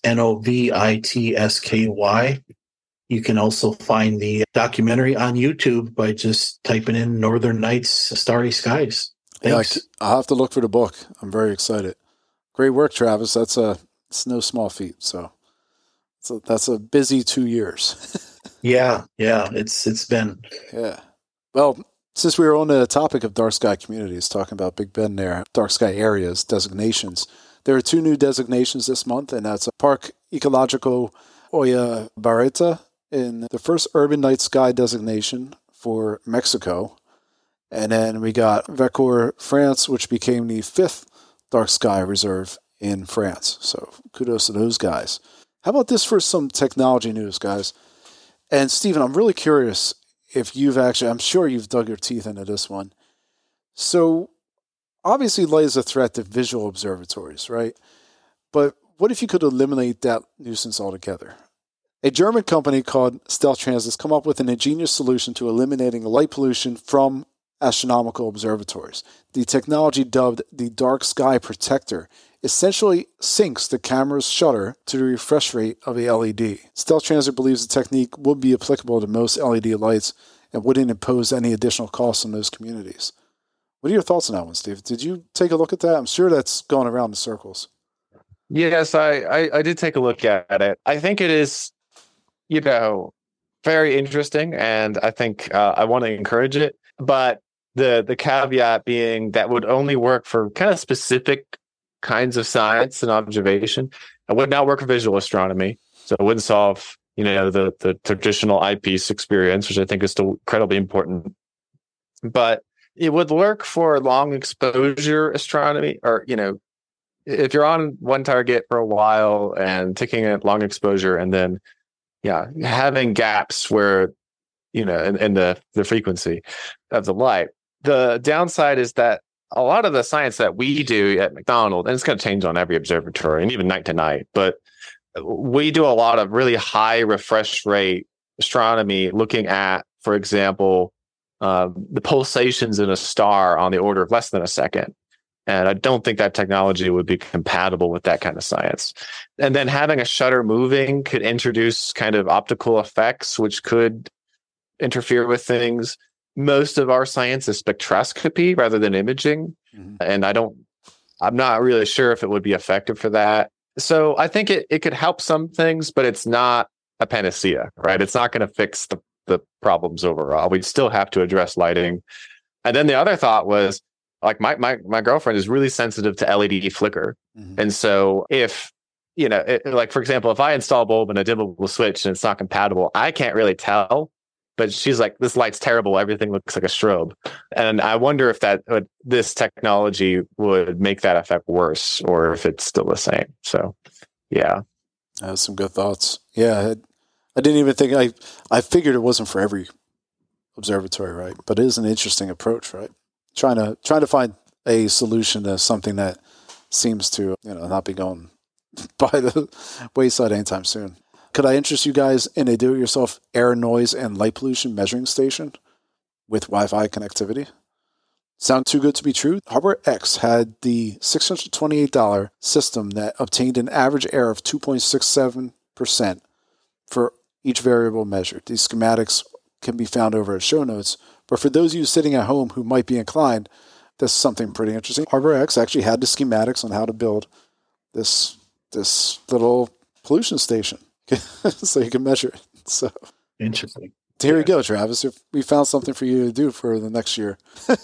Novitsky. You can also find the documentary on YouTube by just typing in Northern Nights, Starry Skies. Thanks. Yeah, I'll have to look for the book. I'm very excited. Great work, Travis. It's no small feat. So that's a busy 2 years. Yeah, it's been. Yeah. Well, since we were on the topic of dark sky communities, talking about Big Bend there, dark sky areas, designations, there are 2 new designations this month, and that's Parque Ecológico Olla Barreta in the first urban night sky designation for Mexico. And then we got Vercors, France, which became the 5th dark sky reserve in France. So kudos to those guys. How about this for some technology news, guys? And Stephen, I'm really curious if I'm sure you've dug your teeth into this one. So obviously light is a threat to visual observatories, right? But what if you could eliminate that nuisance altogether? A German company called StealthTrans has come up with an ingenious solution to eliminating light pollution from astronomical observatories. The technology, dubbed the Dark Sky Protector, essentially syncs the camera's shutter to the refresh rate of a LED. StealthTransit believes the technique would be applicable to most LED lights and wouldn't impose any additional costs on those communities. What are your thoughts on that one, Steve? Did you take a look at that? I'm sure that's going around in circles. Yes, I did take a look at it. I think it is, very interesting, and I think I want to encourage it. But the caveat being that would only work for kind of specific kinds of science and observation. It would not work for visual astronomy, so it wouldn't solve the traditional eyepiece experience, which I think is still incredibly important. But it would work for long exposure astronomy, or if you're on one target for a while and taking a long exposure, and then having gaps where in the frequency of the light. The downside is that a lot of the science that we do at McDonald, and it's going to change on every observatory and even night to night, but we do a lot of really high refresh rate astronomy, looking at, for example, the pulsations in a star on the order of less than a second. And I don't think that technology would be compatible with that kind of science. And then having a shutter moving could introduce kind of optical effects, which could interfere with things. most of our science is spectroscopy rather than imaging. Mm-hmm. And I'm not really sure if it would be effective for that. So I think it could help some things, but it's not a panacea, right? It's not going to fix the problems overall. We'd still have to address lighting. And then the other thought was, like, my girlfriend is really sensitive to LED flicker. Mm-hmm. And so if, like, for example, if I install a bulb and a dimmable switch and it's not compatible, I can't really tell. But she's like, this light's terrible. Everything looks like a strobe. And I wonder if this technology would make that effect worse or if it's still the same. So, yeah. That's some good thoughts. Yeah. I didn't even think, I figured it wasn't for every observatory, right? But it is an interesting approach, right? Trying to find a solution to something that seems to, not be going by the wayside anytime soon. Could I interest you guys in a do-it-yourself air, noise, and light pollution measuring station with Wi-Fi connectivity? Sound too good to be true? HarborX had the $628 system that obtained an average error of 2.67% for each variable measured. These schematics can be found over at show notes, but for those of you sitting at home who might be inclined, that's something pretty interesting. HarborX actually had the schematics on how to build this little pollution station. So you can measure it. So interesting. Here you go, Travis. If we found something for you to do for the next year.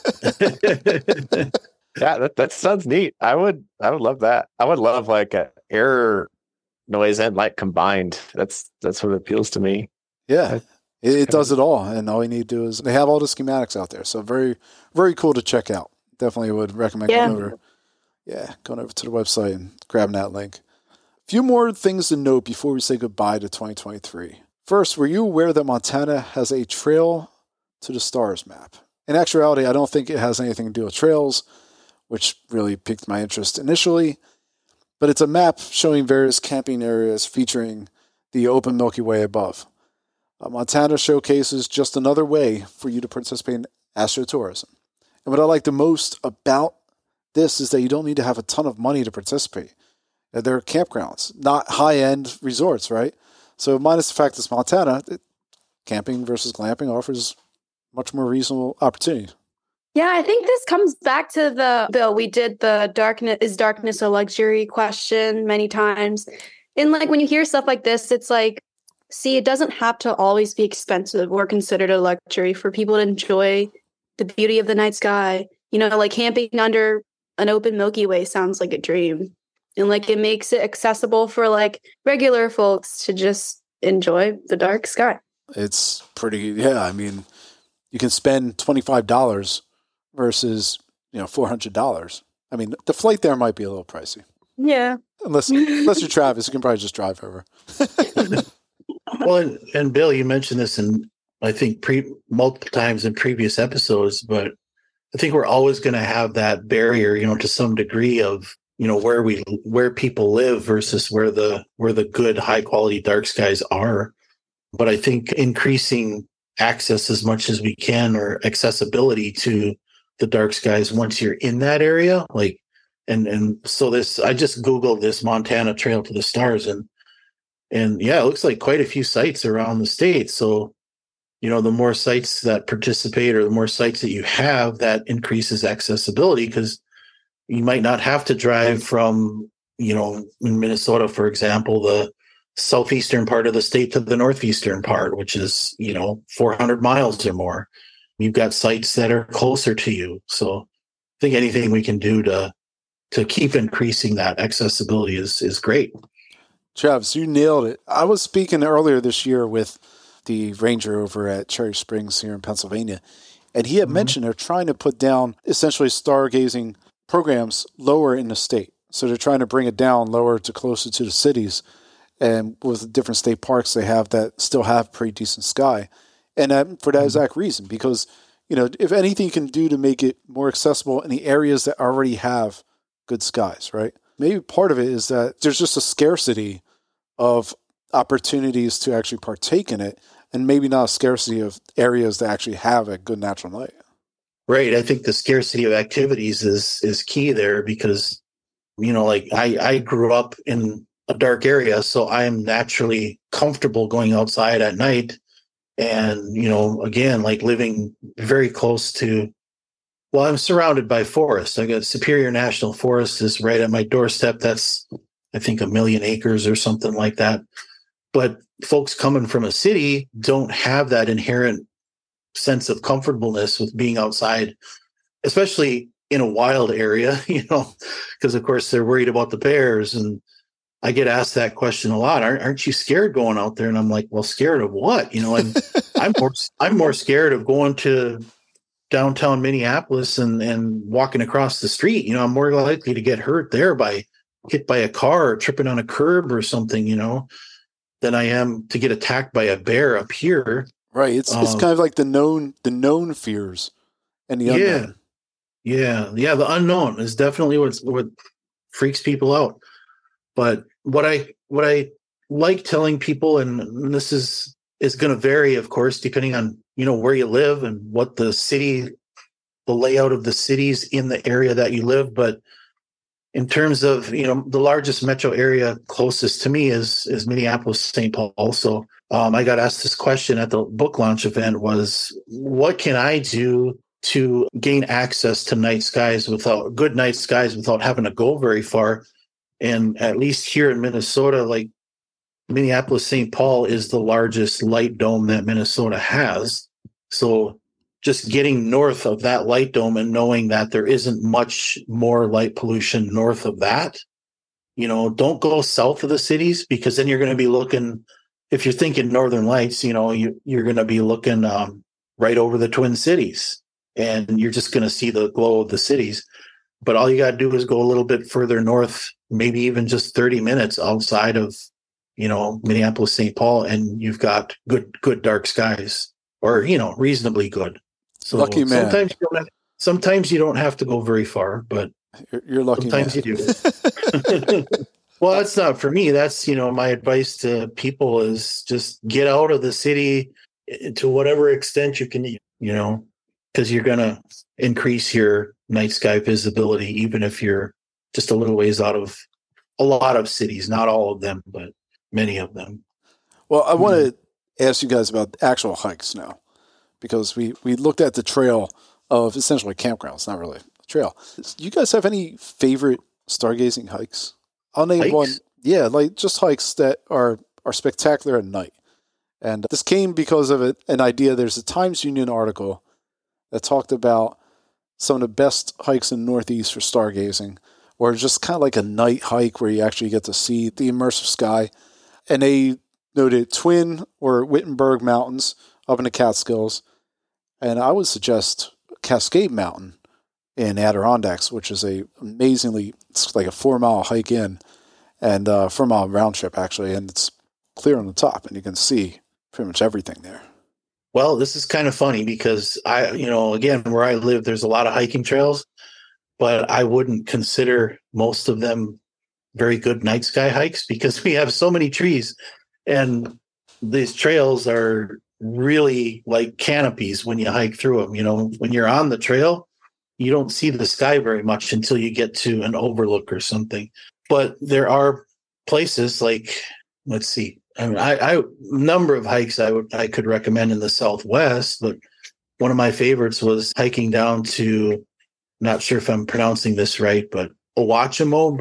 Yeah, that sounds neat. I would love that. I would love like a air, noise, and light combined. That's what appeals to me. Yeah, it does it all, and all you need to do is they have all the schematics out there. So very, very cool to check out. Definitely would recommend going over to the website and grabbing that link. Few more things to note before we say goodbye to 2023. First, were you aware that Montana has a Trail to the Stars map? In actuality, I don't think it has anything to do with trails, which really piqued my interest initially, but it's a map showing various camping areas featuring the open Milky Way above. Montana showcases just another way for you to participate in astrotourism. And what I like the most about this is that you don't need to have a ton of money to participate. They're campgrounds, not high-end resorts, right? So minus the fact it's Montana, camping versus glamping offers much more reasonable opportunity. Yeah, I think this comes back to Bill, we did the darkness a luxury question many times. And like when you hear stuff like this, it's like, see, it doesn't have to always be expensive or considered a luxury for people to enjoy the beauty of the night sky. Like camping under an open Milky Way sounds like a dream. And like it makes it accessible for like regular folks to just enjoy the dark sky. It's pretty, I mean, you can spend $25 versus, $400. I mean, the flight there might be a little pricey. Yeah. Unless you're Travis, you can probably just drive over. Well, and Bill, you mentioned this in, I think, multiple times in previous episodes, but I think we're always going to have that barrier, to some degree of, where people live versus where the good high quality dark skies are. But I think increasing access as much as we can, or accessibility to the dark skies once you're in that area, like, and so I just Googled this Montana Trail to the Stars, and yeah, it looks like quite a few sites around the state. So, the more sites that participate, or the more sites that you have, that increases accessibility, because you might not have to drive from, in Minnesota, for example, the southeastern part of the state to the northeastern part, which is, 400 miles or more. You've got sites that are closer to you. So I think anything we can do to keep increasing that accessibility is great. Travis, you nailed it. I was speaking earlier this year with the ranger over at Cherry Springs here in Pennsylvania, and he had mentioned they're trying to put down essentially stargazing programs lower in the state. So they're trying to bring it down lower to closer to the cities. And with different state parks they have that still have pretty decent sky. And for that exact reason, because, if anything you can do to make it more accessible in the areas that already have good skies, right? Maybe part of it is that there's just a scarcity of opportunities to actually partake in it, and maybe not a scarcity of areas that actually have a good natural light. Right. I think the scarcity of activities is key there, because, like I grew up in a dark area, so I am naturally comfortable going outside at night And, again, like living very close to, well, I'm surrounded by forests. I got Superior National Forest is right at my doorstep. That's, I think, 1 million acres or something like that. But folks coming from a city don't have that inherent sense of comfortableness with being outside, especially in a wild area, because of course they're worried about the bears. And I get asked that question a lot. Aren't you scared going out there? And I'm like, well, scared of what? And I'm more scared of going to downtown Minneapolis and walking across the street. I'm more likely to get hurt there by hit by a car or tripping on a curb or something, than I am to get attacked by a bear up here. Right. It's kind of like the known fears and the unknown. Yeah. The unknown is definitely what freaks people out. But what I like telling people, and this is going to vary, of course, depending on, where you live and what the layout of the cities in the area that you live. But in terms of, the largest metro area closest to me is Minneapolis, St. Paul. So I got asked this question at the book launch event was, what can I do to gain access to good night skies without having to go very far? And at least here in Minnesota, like Minneapolis, St. Paul is the largest light dome that Minnesota has. So just getting north of that light dome and knowing that there isn't much more light pollution north of that, don't go south of the cities, because then you're going to be looking, if you're thinking northern lights, you're going to be looking right over the Twin Cities, and you're just going to see the glow of the cities. But all you got to do is go a little bit further north, maybe even just 30 minutes outside of, Minneapolis, St. Paul, and you've got good dark skies, or, reasonably good. So lucky man. Sometimes you don't have to go very far, but you're lucky. Sometimes man. you do. Well, that's not for me. That's, my advice to people is just get out of the city to whatever extent you can, because you're going to increase your night sky visibility, even if you're just a little ways out of a lot of cities, not all of them, but many of them. Well, I want to ask you guys about actual hikes now, because we looked at the trail of essentially campgrounds, not really a trail. Do you guys have any favorite stargazing hikes? I'll name one. Yeah, like just hikes that are spectacular at night. And this came because of an idea. There's a Times Union article that talked about some of the best hikes in the Northeast for stargazing, or just kind of like a night hike where you actually get to see the immersive sky. And they noted Twin or Wittenberg Mountains up in the Catskills. And I would suggest Cascade Mountain in Adirondacks, which is it's like a 4-mile hike in and 4-mile round trip, actually. And it's clear on the top, and you can see pretty much everything there. Well, this is kind of funny because again, where I live, there's a lot of hiking trails, but I wouldn't consider most of them very good night sky hikes because we have so many trees, and these trails are really like canopies when you hike through them. When you're on the trail, you don't see the sky very much until you get to an overlook or something. But there are places like, let's see, I number of hikes I could recommend in the Southwest, but one of my favorites was hiking down to, not sure if I'm pronouncing this right, but Owachomo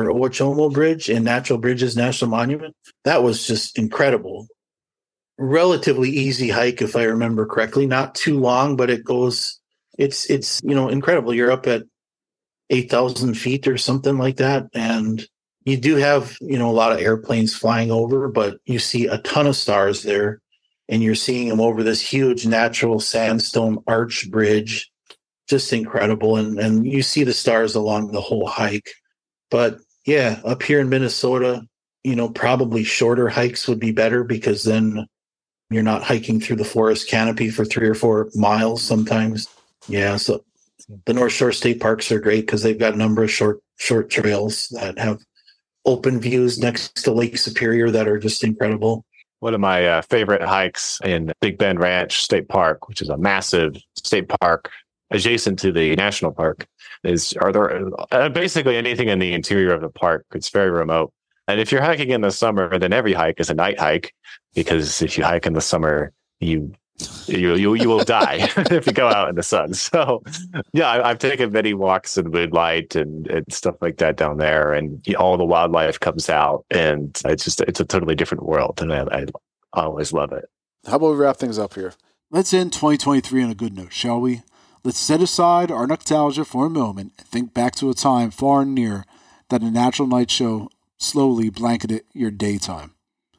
Bridge in Natural Bridges National Monument. That was just incredible. Relatively easy hike, if I remember correctly. Not too long, but it's incredible. You're up at 8,000 feet or something like that, and you do have a lot of airplanes flying over, but you see a ton of stars there, and you're seeing them over this huge natural sandstone arch bridge. Just incredible, and you see the stars along the whole hike. But yeah, up here in Minnesota, probably shorter hikes would be better, because then you're not hiking through the forest canopy for 3 or 4 miles sometimes. Yeah, so the North Shore State Parks are great because they've got a number of short trails that have open views next to Lake Superior that are just incredible. One of my favorite hikes in Big Bend Ranch State Park, which is a massive state park adjacent to the national park, are there basically anything in the interior of the park. It's very remote. And if you're hiking in the summer, then every hike is a night hike, because if you hike in the summer, you will die if you go out in the sun. So yeah, I've taken many walks in moonlight and stuff like that down there, and all the wildlife comes out, and it's a totally different world, and I always love it. How about we wrap things up here? Let's end 2023 on a good note, shall we? Let's set aside our nostalgia for a moment and think back to a time far and near that a natural night show slowly blanketed your daytime.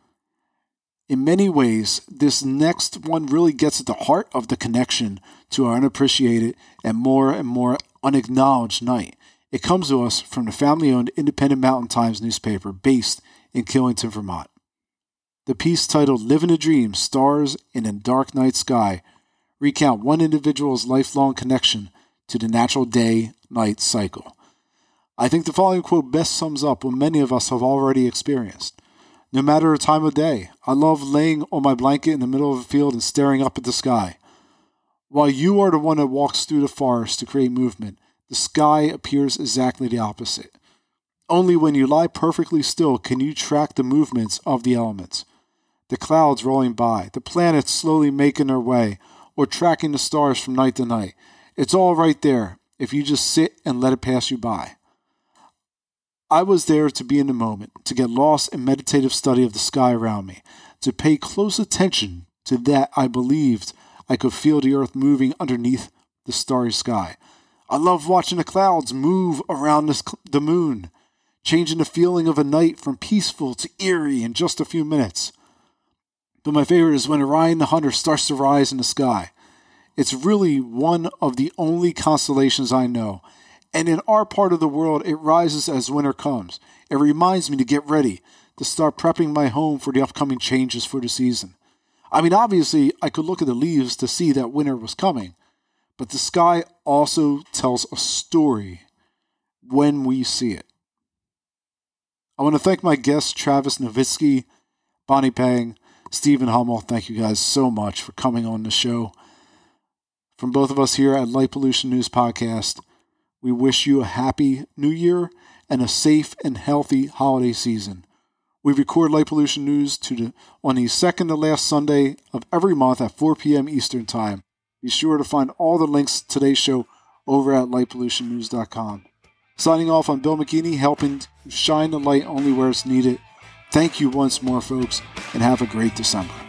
In many ways, this next one really gets at the heart of the connection to our unappreciated and more unacknowledged night. It comes to us from the family-owned Independent Mountain Times newspaper based in Killington, Vermont. The piece titled Living a Dream, Stars in a Dark Night Sky recount one individual's lifelong connection to the natural day-night cycle. I think the following quote best sums up what many of us have already experienced. No matter the time of day, I love laying on my blanket in the middle of a field and staring up at the sky. While you are the one that walks through the forest to create movement, the sky appears exactly the opposite. Only when you lie perfectly still can you track the movements of the elements. The clouds rolling by, the planets slowly making their way, or tracking the stars from night to night. It's all right there if you just sit and let it pass you by. I was there to be in the moment, to get lost in meditative study of the sky around me, to pay close attention to that I believed I could feel the earth moving underneath the starry sky. I love watching the clouds move around the moon, changing the feeling of a night from peaceful to eerie in just a few minutes. But my favorite is when Orion the Hunter starts to rise in the sky. It's really one of the only constellations I know, and in our part of the world, it rises as winter comes. It reminds me to get ready, to start prepping my home for the upcoming changes for the season. I mean, obviously, I could look at the leaves to see that winter was coming, but the sky also tells a story when we see it. I want to thank my guests, Travis Novitsky, Bonnie Pang, Stephen Hummel. Thank you guys so much for coming on the show. From both of us here at Light Pollution News Podcast, we wish you a happy new year and a safe and healthy holiday season. We record Light Pollution News on the second to last Sunday of every month at 4 p.m. Eastern Time. Be sure to find all the links to today's show over at lightpollutionnews.com. Signing off, I'm Bill McKinney, helping to shine the light only where it's needed. Thank you once more, folks, and have a great December.